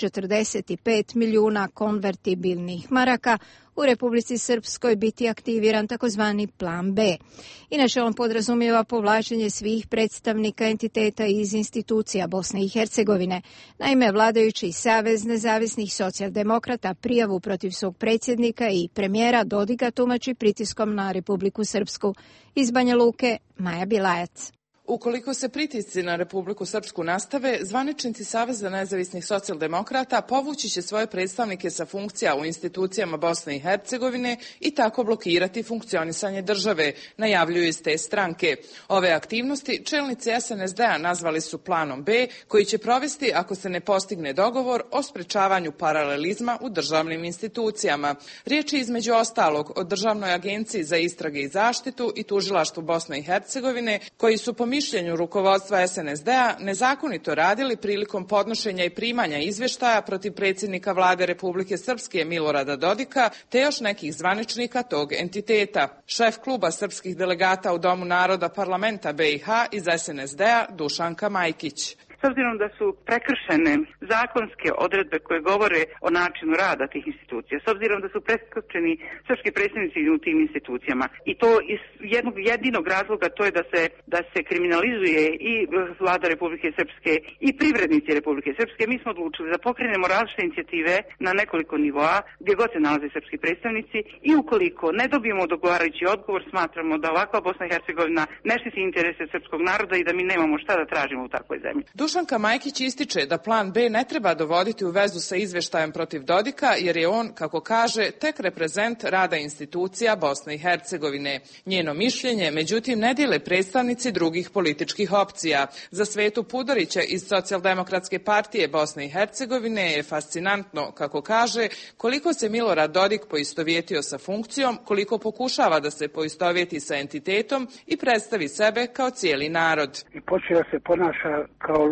145 milijuna konvertibilnih maraka u Republici Srpskoj biti aktiviran takozvani plan B. Inače, on podrazumijeva povlačenje svih predstavnika entiteta iz institucija Bosne i Hercegovine. Naime, vladajući Savez nezavisnih socijaldemokrata prijavu protiv svog predsjednika i premijera Dodiga tumači pritiskom na Republiku Srpsku. Iz Banja Luke, Maja Bilajac. Ukoliko se pritisci na Republiku Srpsku nastave, zvaničnici Saveza nezavisnih socijaldemokrata povući će svoje predstavnike sa funkcija u institucijama Bosne i Hercegovine i tako blokirati funkcionisanje države, najavljuju iz te stranke. Ove aktivnosti čelnici SNSD-a nazvali su planom B, koji će provesti ako se ne postigne dogovor o sprečavanju paralelizma u državnim institucijama. Riječ je između ostalog o Državnoj agenciji za istrage i zaštitu i Tužilaštvu Bosne i Hercegovine, koji su po mišljenju rukovodstva SNSD-a nezakonito radili prilikom podnošenja i primanja izvještaja protiv predsjednika vlade Republike Srpske Milorada Dodika te još nekih zvaničnika tog entiteta. Šef kluba srpskih delegata u Domu naroda Parlamenta BiH iz SNSD-a Dušanka Majkić. S obzirom da su prekršene zakonske odredbe koje govore o načinu rada tih institucija, s obzirom da su prekršeni srpski predstavnici u tim institucijama i to iz jednog jedinog razloga, to je da se kriminalizuje i vlada Republike Srpske i privrednici Republike Srpske, mi smo odlučili da pokrenemo različite inicijative na nekoliko nivoa gdje god se nalaze srpski predstavnici i ukoliko ne dobijemo odgovarajući odgovor, smatramo da ovakva Bosna i Hercegovina ne štiti interese srpskog naroda i da mi nemamo šta da tražimo u takvoj zemlji. Dušanka Majkić ističe da plan B ne treba dovoditi u vezu sa izvještajem protiv Dodika, jer je on, kako kaže, tek reprezent rada institucija Bosne i Hercegovine. Njeno mišljenje, međutim, ne dijele predstavnici drugih političkih opcija. Za Svetu Pudorića iz Socijaldemokratske partije Bosne i Hercegovine je fascinantno, kako kaže, koliko se Milorad Dodik poistovjetio sa funkcijom, koliko pokušava da se poistovjeti sa entitetom i predstavi sebe kao cijeli narod. I počeo se ponaša kao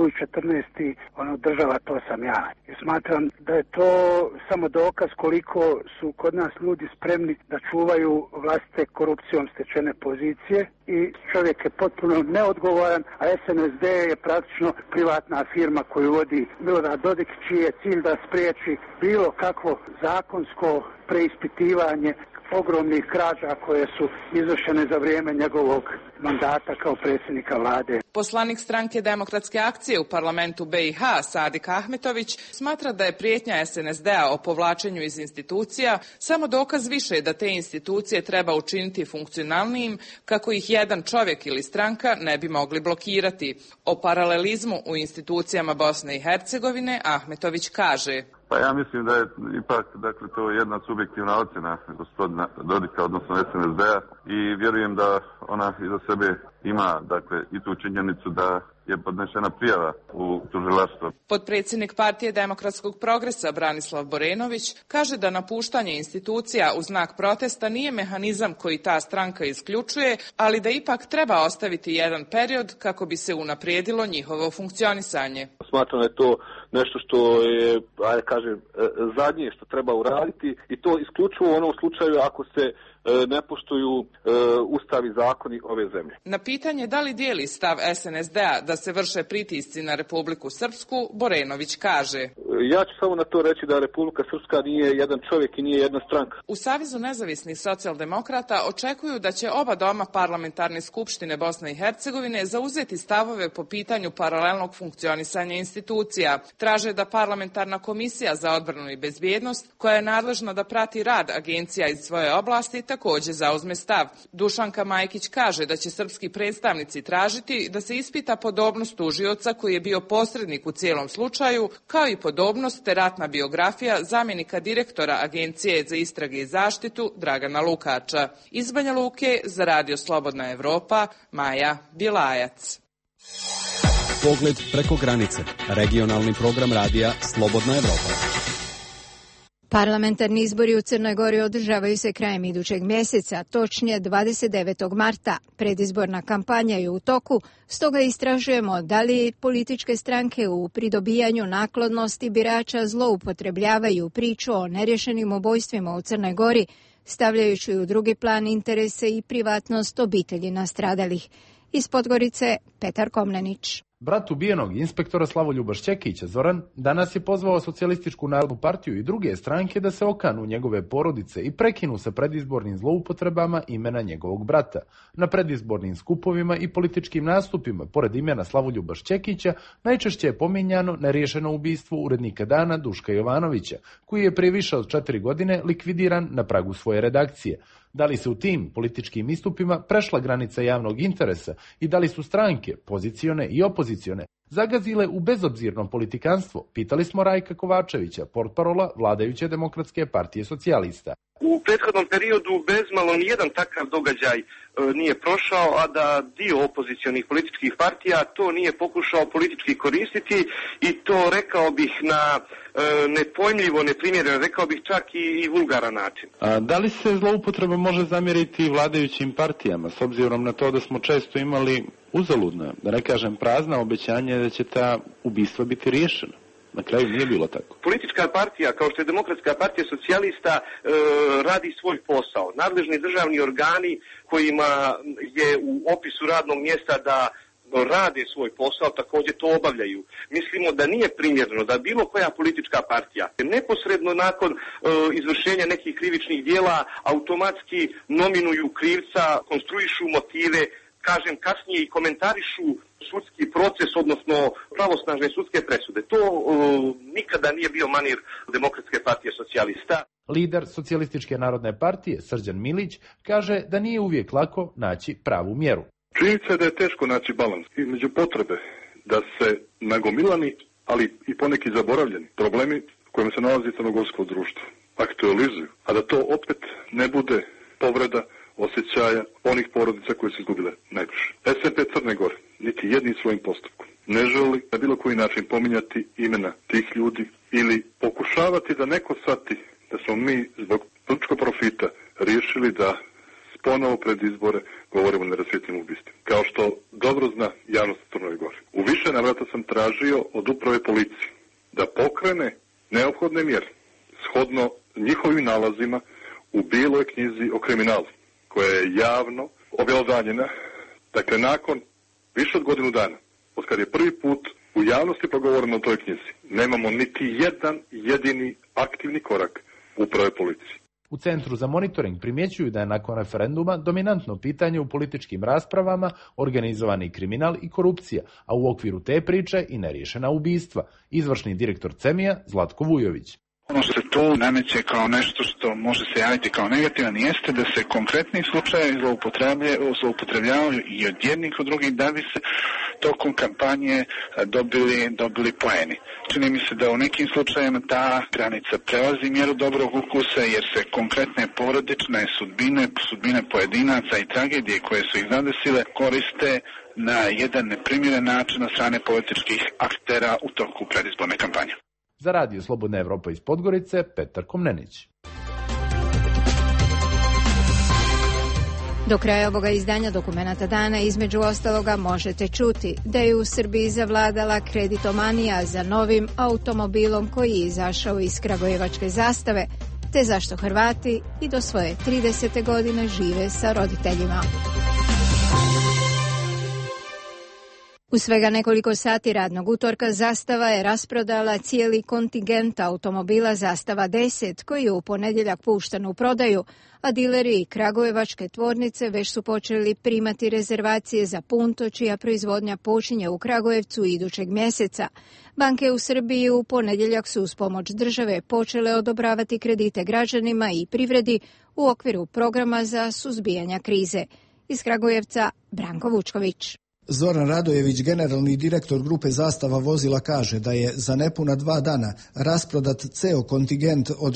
14. država to sam ja. I smatram da je to samo dokaz koliko su kod nas ljudi spremni da čuvaju vlastite korupcijom stečene pozicije i čovjek je potpuno neodgovoran, a SNSD je praktično privatna firma koju vodi Milorad Dodik, čiji je cilj da spriječi bilo kakvo zakonsko preispitivanje ogromnih krađa koje su izvršene za vrijeme njegovog mandata kao predsjednika vlade. Poslanik stranke Demokratske akcije u parlamentu BiH, Sadik Ahmetović, smatra da je prijetnja SNSD-a o povlačenju iz institucija samo dokaz više da te institucije treba učiniti funkcionalnijim kako ih jedan čovjek ili stranka ne bi mogli blokirati. O paralelizmu u institucijama Bosne i Hercegovine Ahmetović kaže: Pa ja mislim da je ipak to jedna subjektivna ocjena gospodina Dodika, odnosno SNSD-a, i vjerujem da ona iza sebe ima i tu činjenicu da je podnešena prijava u tužilaštvo. Potpredsjednik Partije demokratskog progresa Branislav Borenović kaže da napuštanje institucija u znak protesta nije mehanizam koji ta stranka isključuje, ali da ipak treba ostaviti jedan period kako bi se unaprijedilo njihovo funkcionisanje. Smatram da je to nešto što je, zadnje što treba uraditi, i to isključivo u onom slučaju ako se ne poštuju ustav i zakoni ove zemlje. Na pitanje da li dijeli stav SNSD-a da se vrše pritisci na Republiku Srpsku, Borenović kaže: Ja ću samo na to reći da Republika Srpska nije jedan čovjek i nije jedna stranka. U Savezu nezavisnih socijaldemokrata očekuju da će oba doma parlamentarne skupštine Bosne i Hercegovine zauzeti stavove po pitanju paralelnog funkcionisanja institucija. Traže da parlamentarna komisija za odbranu i bezbjednost, koja je nadležna da prati rad agencija iz svoje oblasti, također zauzme stav. Dušanka Majkić kaže da će srpski predstavnici tražiti da se ispita podobnost tužioca koji je bio posrednik u cijelom slučaju, kao i podobnost te ratna biografija zamjenika direktora Agencije za istrage i zaštitu Dragana Lukača. Iz Banja Luke za Radio Slobodna Evropa, Maja Bjelajac. Pogled preko granice. Regionalni program radija Slobodna Evropa. Parlamentarni izbori u Crnoj Gori održavaju se krajem idućeg mjeseca, točnije 29. marta. Predizborna kampanja je u toku, stoga istražujemo da li političke stranke u pridobijanju naklonosti birača zloupotrebljavaju priču o nerješenim ubojstvima u Crnoj Gori, stavljajući u drugi plan interese i privatnost obitelji nastradalih. Iz Podgorice, Petar Komnenić. Brat ubijenog inspektora Slavoljuba Šćekića, Zoran, danas je pozvao Socijalističku narodnu partiju i druge stranke da se okanu njegove porodice i prekinu sa predizbornim zloupotrebama imena njegovog brata. Na predizbornim skupovima i političkim nastupima, pored imena Slavoljuba Šćekića, najčešće je pominjano neriješeno ubistvo urednika Dana Duška Jovanovića, koji je prije više od 4 godine likvidiran na pragu svoje redakcije. Da li se u tim političkim istupima prešla granica javnog interesa i da li su stranke, pozicione i opozicione, zagazile u bezobzirno politikanstvo, pitali smo Rajka Kovačevića, portparola vladajuće Demokratske partije socijalista. U prethodnom periodu bezmalo nijedan takav događaj nije prošao, a da dio opozicionih političkih partija to nije pokušao politički koristiti, i to rekao bih na nepojmljivo, neprimjeren, rekao bih čak i vulgaran način. A da li se zloupotreba može zamjeriti vladajućim partijama, s obzirom na to da smo često imali uzaludna, da ne kažem prazna obećanja da će ta ubistva biti riješena? Na kraju nije bilo tako. Politička partija, kao što je Demokratska partija socijalista, radi svoj posao. Nadležni državni organi kojima je u opisu radnog mjesta da rade svoj posao, također to obavljaju. Mislimo da nije primjerno da bilo koja politička partija neposredno nakon izvršenja nekih krivičnih dijela automatski nominuju krivca, konstruišu motive, kasnije i komentarišu sudski proces, odnosno pravosnažne sudske presude. To nikada nije bio manir Demokratske partije socijalista. Lider Socijalističke narodne partije, Srđan Milić, kaže da nije uvijek lako naći pravu mjeru. Činjenica je da je teško naći balans između potrebe da se nagomilani, ali i poneki zaboravljeni problemi kojima se nalazi crnogorsko društvo aktualizuju, a da to opet ne bude povreda osjećaja onih porodica koje su izgubile najbliže. SMP Crne Gore niti jednim svojim postupkom ne želi na bilo koji način pominjati imena tih ljudi ili pokušavati da neko shvati da smo mi zbog političkog profita riješili da ponovo pred izbore govorimo o nerasvijetljivim ubistvima. Kao što dobro zna javnost u Crnoj Gori. U više navrata sam tražio od uprave policije da pokrene neophodne mjere shodno njihovim nalazima u Biloj knjizi o kriminalu, koja je javno objelodanjena. Dakle, nakon više od godinu dana, od kad je prvi put u javnosti progovoreno o toj knjizi, nemamo niti jedan jedini aktivni korak uprave policije. U Centru za monitoring primjećuju da je nakon referenduma dominantno pitanje u političkim raspravama organizovani kriminal i korupcija, a u okviru te priče i neriješena ubistva. Izvršni direktor CEMI-a Zlatko Vujović. Ono što se tu nameće kao nešto što može se javiti kao negativan jeste da se konkretni slučajevi zloupotrebljavaju i od jednih od drugih da bi se tokom kampanje dobili poeni. Čini mi se da u nekim slučajevima ta granica prelazi mjeru dobrog ukusa jer se konkretne porodične sudbine pojedinaca i tragedije koje su ih zadesile koriste na jedan neprimjeren način od strane političkih aktera u toku predizborne kampanje. Za Radio Slobodna Evropa iz Podgorice, Petar Komnenić. Do kraja ovoga izdanja Dokumenata dana između ostaloga možete čuti da je u Srbiji zavladala kreditomanija za novim automobilom koji je izašao iz kragujevačke zastave, te zašto Hrvati i do svoje 30. godine žive sa roditeljima. U svega nekoliko sati radnog utorka Zastava je rasprodala cijeli kontingent automobila Zastava 10 koji je u ponedjeljak pušten u prodaju, a dileri i kragujevačke tvornice već su počeli primati rezervacije za Punto čija proizvodnja počinje u Kragujevcu idućeg mjeseca. Banke u Srbiji u ponedjeljak su uz pomoć države počele odobravati kredite građanima i privredi u okviru programa za suzbijanje krize. Iz Kragujevca Branko Vučković. Zoran Radojević, generalni direktor grupe Zastava vozila, kaže da je za nepuna 2 dana rasprodat ceo kontingent od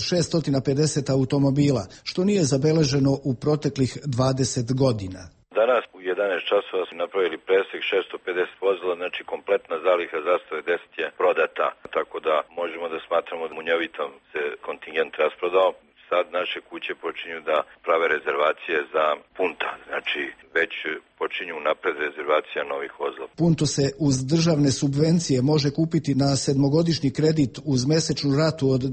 650 automobila, što nije zabeleženo u proteklih 20 godina. Danas u 11 časova su napravili presek 650 vozila, znači kompletna zaliha Zastave 10 je prodata, tako da možemo da smatramo da munjevitom se kontingent rasprodao. Sad naše kuće počinju da prave rezervacije za Punta, znači već počinju napred rezervacija novih vozila. Punto se uz državne subvencije može kupiti na 7-godišnji kredit uz mesečnu ratu od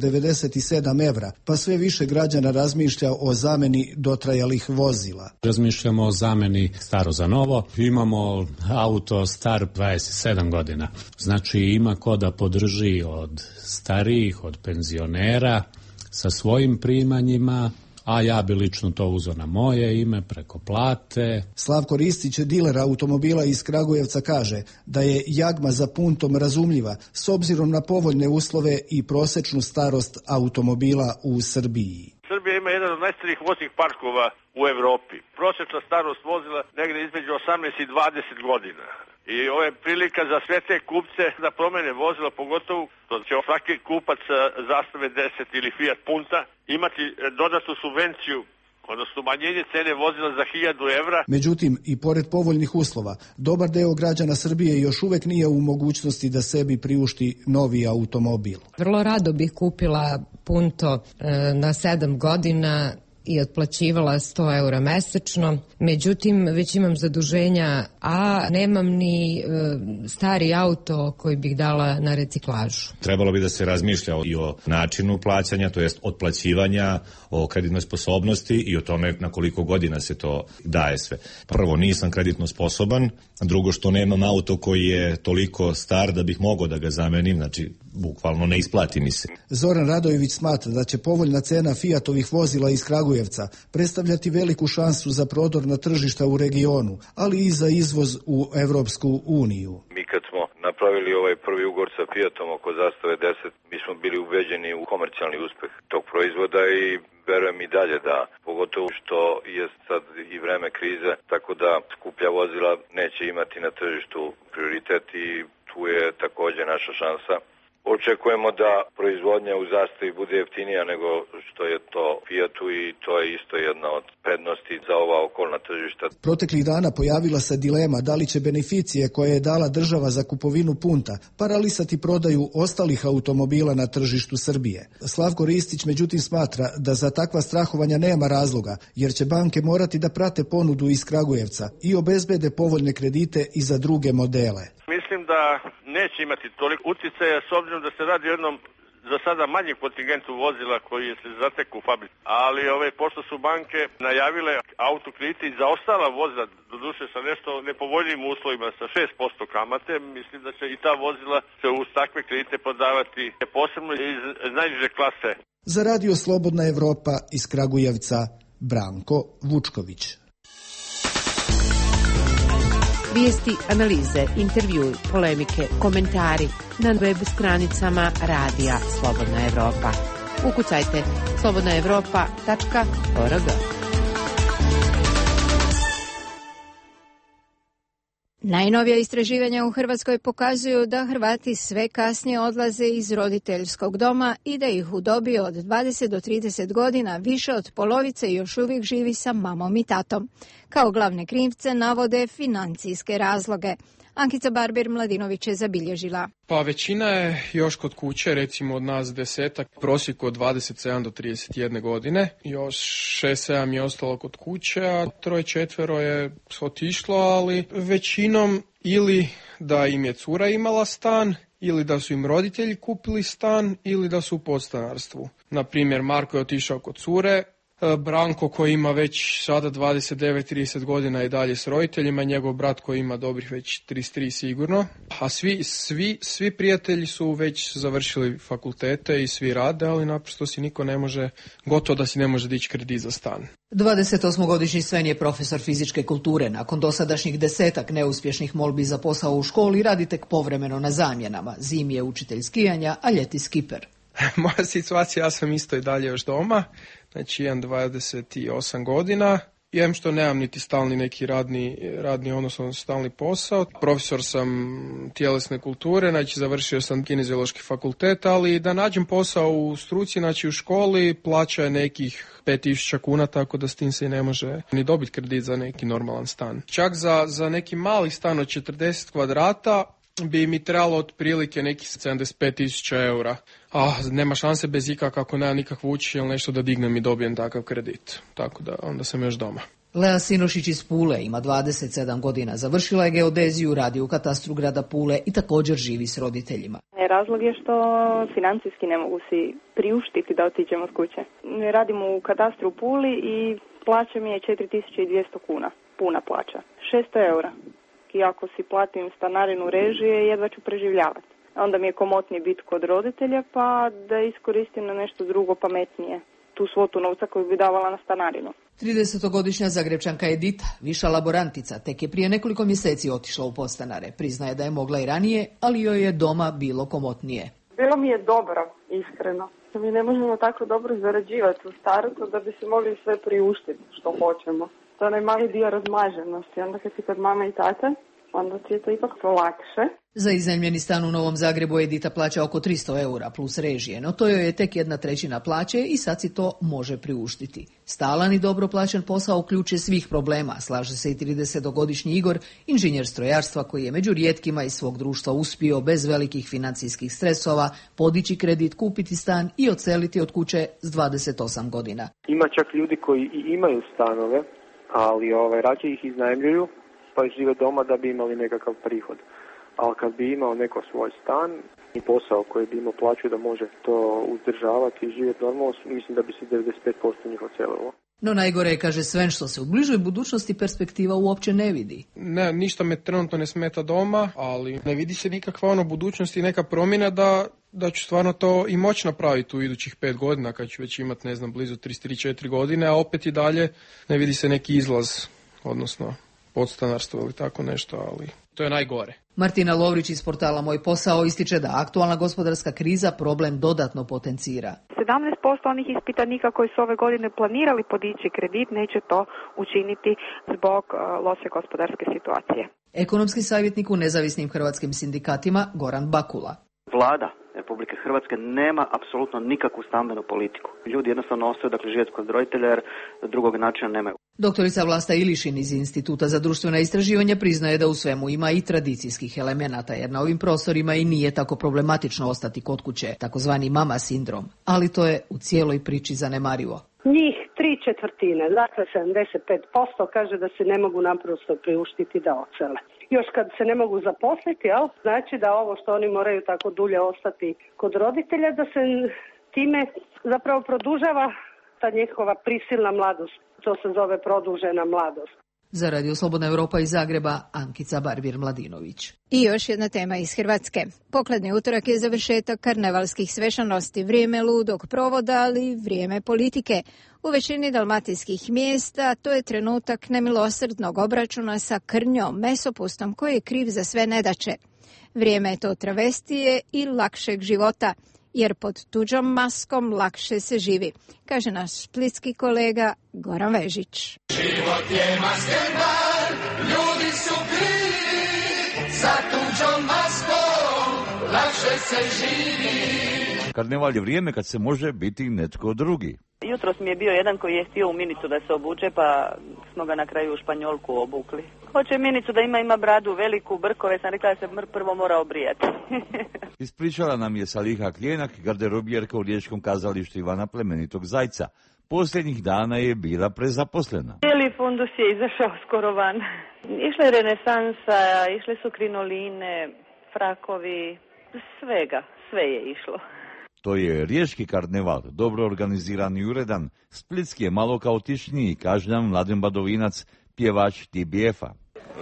97 evra, pa sve više građana razmišlja o zameni dotrajalih vozila. Razmišljamo o zameni staro za novo. Imamo auto star 27 godina. Znači ima ko da podrži od starijih, od penzionera, sa svojim primanjima, a ja bi lično to uzeo na moje ime preko plate. Slavko Ristić, diler automobila iz Kragujevca, kaže da je jagma za Puntom razumljiva s obzirom na povoljne uslove i prosečnu starost automobila u Srbiji. Srbija ima jedan od najstarijih voznih parkova u Evropi. Prosječna starost vozila negde između 18 i 20 godina. I ovo je prilika za sve te kupce da promene vozila, pogotovo što će svaki kupac Zastave 10 ili Fiat Punta imati dodatnu subvenciju, odnosno umanjenje cene vozila za 1000 evra. Međutim, i pored povoljnih uslova, dobar deo građana Srbije još uvek nije u mogućnosti da sebi priušti novi automobil. Vrlo rado bih kupila Punto na 7 godina i otplaćivala 100 eura mesečno. Međutim, već imam zaduženja, a nemam ni stari auto koji bih dala na reciklažu. Trebalo bi da se razmišlja i o načinu plaćanja, to jest otplaćivanja, o kreditnoj sposobnosti i o tome na koliko godina se to daje sve. Prvo, nisam kreditno sposoban, drugo što nemam auto koji je toliko star da bih mogao da ga zamenim, znači bukvalno ne isplati mi se. Zoran Radojević smatra da će povoljna cena Fiatovih vozila iz Kragujevca predstavljati veliku šansu za prodor na tržišta u regionu, ali i za izvoz u Evropsku uniju. Mi kad smo napravili ovaj prvi ugovor sa Fiatom oko Zastave 10, mi smo bili ubeđeni u komercijalni uspeh tog proizvoda i verujem i dalje da, pogotovo što je sad i vreme krize, tako da skuplja vozila neće imati na tržištu prioritet i tu je također naša šansa Očekujemo da proizvodnja u zastavi bude jeftinija nego što je to Fiatu i to je isto jedna od prednosti za ova okolna tržišta. Proteklih dana pojavila se dilema da li će beneficije koje je dala država za kupovinu punta paralisati prodaju ostalih automobila na tržištu Srbije. Slavko Ristić međutim smatra da za takva strahovanja nema razloga, jer će banke morati da prate ponudu iz Kragujevca i obezbede povoljne kredite i za druge modele. Mislim da neće imati toliko uticaja s obzirom da se radi o jednom za sada manjem kontingentu vozila koji se zateku u fabrici. Ali pošto su banke najavile autokrediti za ostala vozila, doduše sa nešto nepovoljnijim uslovima sa 6% kamate, mislim da će i ta vozila se uz takve kredite prodavati posebno iz najniže klase. Za Radio Slobodna Evropa iz Kragujevca, Branko Vučković. Vijesti, analize, intervjui, polemike, komentari na web stranicama Radija Slobodna Evropa. Ukucajte slobodnaevropa.org. Najnovija istraživanja u Hrvatskoj pokazuju da Hrvati sve kasnije odlaze iz roditeljskog doma i da ih u dobi od 20 do 30 godina više od polovice još uvijek živi sa mamom i tatom. Kao glavne krivce navode financijske razloge. Ankica Barber-Mladinović je zabilježila. Pa većina je još kod kuće, recimo od nas 10, prosjek od 27 do 31 godine. Još 6-7 je ostalo kod kuće, a 3-4 je otišlo, ali većinom ili da im je cura imala stan, ili da su im roditelji kupili stan, ili da su u podstanarstvu. Na primjer, Marko je otišao kod cure, Branko koji ima već sada 29-30 godina i dalje s roditeljima, njegov brat koji ima dobrih već 33 sigurno, a svi prijatelji su već završili fakultete i svi rade, ali naprosto si niko ne može, gotovo da si ne može dići kredit za stan. 28-godišnji Sven je profesor fizičke kulture. Nakon dosadašnjih 10 neuspješnih molbi za posao u školi radi tek povremeno na zamjenama. Zimi je učitelj skijanja, a ljeti skiper. Moja situacija, ja sam isto i dalje još doma, znači imam 28 godina, jem što nemam niti stalni neki radni odnosno stalni posao. Profesor sam tjelesne kulture, znači završio sam kineziološki fakultet, ali da nađem posao u struci, znači u školi, plaća je nekih 5.000 kuna, tako da s tim se i ne može ni dobiti kredit za neki normalan stan. Čak za neki mali stan od 40 kvadrata bi mi trebalo otprilike nekih 75.000 eura. A nema šanse bez ikak, ako nema nikakvu uči ili nešto da dignem i dobijem takav kredit. Tako da onda sam još doma. Lea Sinošić iz Pule ima 27 godina. Završila je geodeziju, radi u katastru grada Pule i također živi s roditeljima. Razlog je što financijski ne mogu si priuštiti da otiđemo s kuće. Radimo u katastru u Puli i plaća mi je 4.200 kuna. Puna plaća. 600 eura. I ako si platim stanarinu, režije, jedva ću preživljavati. Onda mi je komotnije biti kod roditelja pa da iskoristim na nešto drugo pametnije. Tu svotu novca koju bi davala na stanarinu. 30-godišnja Zagrebčanka Edita, viša laborantica, tek je prije nekoliko mjeseci otišla u podstanare. Priznaje da je mogla i ranije, ali joj je doma bilo komotnije. Bilo mi je dobro, iskreno. Mi ne možemo tako dobro zarađivati u startu da bi se mogli sve priuštiti što hoćemo. To je onaj mali dio razmaženosti. Onda kad si kod mame i tate, onda ti je to ipak lakše. Za iznajmljeni stan u Novom Zagrebu Edita plaća oko 300 eura plus režije, no to joj je tek 1/3 plaće i sad si to može priuštiti. Stalan i dobro plaćen posao ključ je svih problema, slaže se i 30-godišnji Igor, inženjer strojarstva koji je među rijetkima iz svog društva uspio bez velikih financijskih stresova podići kredit, kupiti stan i odseliti od kuće s 28 godina. Ima čak ljudi koji i imaju stanove, ali rađe ih iznajmljuju pa žive doma da bi imali nekakav prihod. Ali kad bi imao neko svoj stan i posao koji bi imao plaću da može to uzdržavati i živjeti normalno, mislim da bi se 95% njih odselilo. No najgore je, kaže Sven, što se u bližoj budućnosti perspektiva uopće ne vidi. Ne, ništa me trenutno ne smeta doma, ali ne vidi se nikakva budućnost i neka promjena da ću stvarno to i moći napraviti u idućih 5 godina, kad ću već imati, blizu 33-4 godine, a opet i dalje ne vidi se neki izlaz, odnosno podstanarstvo ili tako nešto, ali to je najgore. Martina Lovrić iz portala Moj posao ističe da aktualna gospodarska kriza problem dodatno potencira. 17% onih ispitanika koji su ove godine planirali podići kredit neće to učiniti zbog loše gospodarske situacije. Ekonomski savjetnik u nezavisnim hrvatskim sindikatima Goran Bakula. Vlada Republike Hrvatske nema apsolutno nikakvu stambenu politiku. Ljudi jednostavno ostaju živjeti kod roditelja jer drugog načina nemaju. Doktorica Vlasta Ilišin iz Instituta za društvena istraživanja priznaje da u svemu ima i tradicijskih elemenata, jer na ovim prostorima i nije tako problematično ostati kod kuće, takozvani mama sindrom, ali to je u cijeloj priči zanemarivo. Njih 3/4, dakle 75% kaže da se ne mogu naprosto priuštiti da odsele. Još kad se ne mogu zaposliti, znači da ovo što oni moraju tako dulje ostati kod roditelja, da se time zapravo produžava ta njihova prisilna mladost. To se zove produžena mladost. Za Radio Slobodna Europa iz Zagreba, Ankica Barbir-Mladinović. I još jedna tema iz Hrvatske. Pokladni utorak je završetak karnevalskih svečanosti, vrijeme ludog provoda, ali vrijeme politike. U većini dalmatinskih mjesta to je trenutak nemilosrdnog obračuna sa krnjom, mesopustom koji je kriv za sve nedaće. Vrijeme je to travestije i lakšeg života, jer pod tuđom maskom lakše se živi, kaže naš splitski kolega Goran Vežić. Život je masken bar, ljudi su krivi, sa tuđom maskom lakše se živi. Karneval je vrijeme kad se može biti netko drugi. Jutros mi je bio jedan koji je htio u minicu da se obuče, pa smo ga na kraju u Španjolku obukli. Hoće minicu da ima bradu veliku, brkove, sam rekla da se prvo mora obrijati. Ispričala nam je Saliha Kljenak, garderobjerka u Riječkom kazalištu Ivana Plemenitog Zajca. Posljednjih dana je bila prezaposlena. Cijeli fundus je izašao skoro van. Išla je renesansa, išle su krinoline, frakovi, sve je išlo. To je riječki karneval, dobro organiziran i uredan. Splitski je malo kaotičniji, kaže nam Mladen Badovinac, pjevač TBF-a.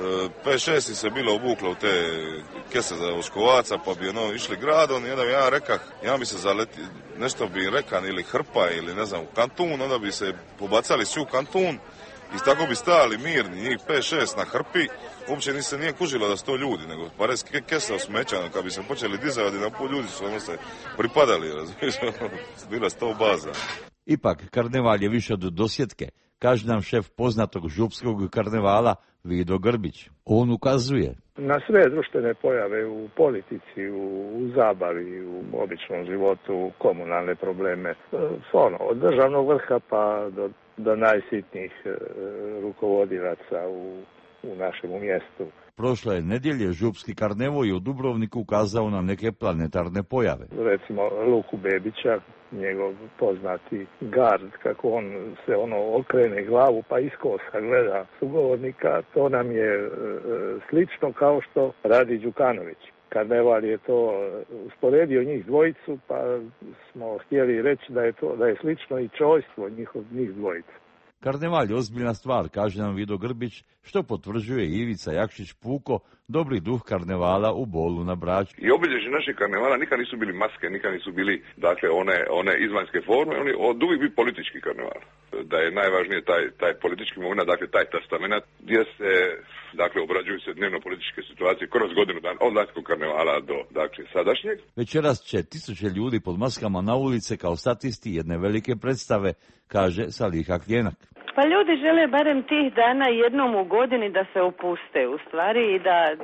5-6 se bilo obuklo u te kese za Voškovaca, pa bi išli gradom i onda bi ja rekao, ja bi se zaleti, nešto bi rekan ili hrpa ili ne znam, u kantun, onda bi se pobacali svi u kantun i tako bi stajali mirni, njih 5-6 na hrpi, uopće nije kužilo da su to ljudi, nego pares kesa osmećano, kad bi se počeli dizati na pol ljudi su ono se pripadali, razumiješ, bila 100 baza. Ipak, karneval je više od dosjetke, kaže nam šef poznatog župskog karnevala Vido Grbić. On ukazuje na sve društvene pojave u politici, u zabavi, u običnom životu, komunalne probleme, od državnog vrha pa do najsitnijih rukovodilaca u našem mjestu. Prošle nedjelje župski karnevo je u Dubrovniku ukazao na neke planetarne pojave. Recimo Luku Bebića, njegov poznati gard, kako on se okrene glavu pa iskosa gleda sugovornika, to nam je slično kao što radi Đukanović. Karneval je to usporedio njih dvojicu, pa smo htjeli reći da je slično i čojstvo njih dvojica. Karneval je ozbiljna stvar, kaže nam Vido Grbić, što potvrđuje Ivica Jakšić Puko, dobri duh karnevala u Bolu na Braču. I obilježje naših karnevala nikad nisu bili maske, nikad nisu bili one izvanjske forme, oni od uvijek bi politički karneval. Da je najvažnije taj politički moment, dakle taj testament gdje se obrađuju se dnevno političke situacije kroz godinu dana, od lanjskog karnevala do sadašnjeg. Večeras će 1000 ljudi pod maskama na ulice kao statisti jedne velike predstave, kaže Saliha Kljenak. Pa ljudi žele barem tih dana jednom u godini da se opuste u stvari i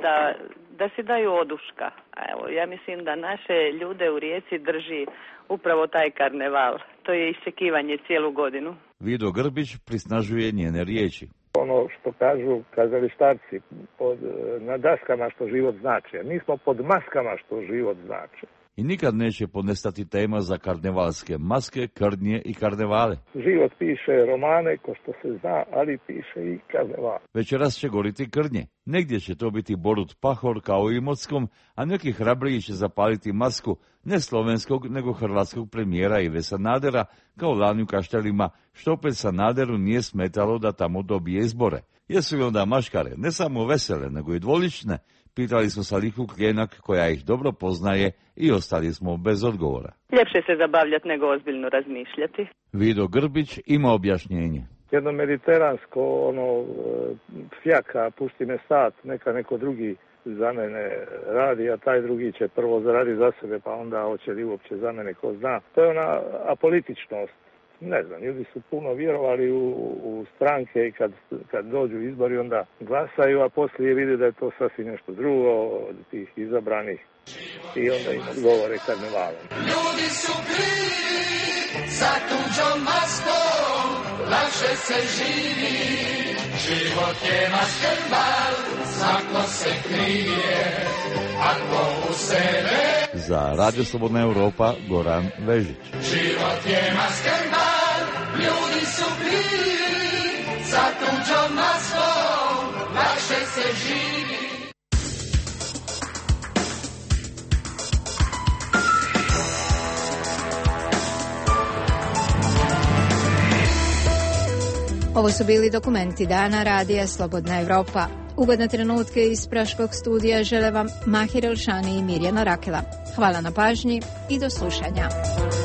da si daju oduška. Evo, ja mislim da naše ljude u Rijeci drži upravo taj karneval. To je iščekivanje cijelu godinu. Vido Grbić prisnažuje njene riječi. Ono što kažu kazalištarci, na daskama što život znači, a mi smo pod maskama što život znači. I nikad neće ponestati tema za karnevalske maske, krnje i karnevale. Život piše romane, ko što se zna, ali piše i karneval. Večeras će goriti krnje. Negdje će to biti Borut Pahor kao i Imotskom, a neki hrabriji će zapaliti masku ne slovenskog, nego hrvatskog premijera Ive Sanadera, kao lani u Kaštelima, što opet Sanaderu nije smetalo da tamo dobije izbore. Jesu li onda maškare ne samo vesele, nego i dvolične? Pitali smo Salihu Kljenak, koja ih dobro poznaje, i ostali smo bez odgovora. Ljepše se zabavljati nego ozbiljno razmišljati. Vido Grbić ima objašnjenje. Jedno mediteransko, fjaka, pušti me sat, neka neko drugi za mene radi, a taj drugi će prvo zaradi za sebe, pa onda hoće li uopće za mene, ko zna. To je ona apolitičnost. Ne znam, ljudi su puno vjerovali u stranke i kad dođu izbori onda glasaju, a poslije vide da je to sasvim nešto drugo od tih izabranih. Život i onda im odgovore karnevalom. Ljudi su krivi, za tuđom maskom, lakše se živi. Život je maskenbal, svako se krije, ako u sebe... Za Radio Slobodna Europa, Goran Vežić. Život je maskenbal, ljudi su krivi, za tuđom maskom, lakše se živi. Ovo su bili dokumenti dana Radija Slobodna Evropa. Ugodne trenutke iz Praškog studija žele vam Mahir Elšani i Mirjana Rakela. Hvala na pažnji i do slušanja.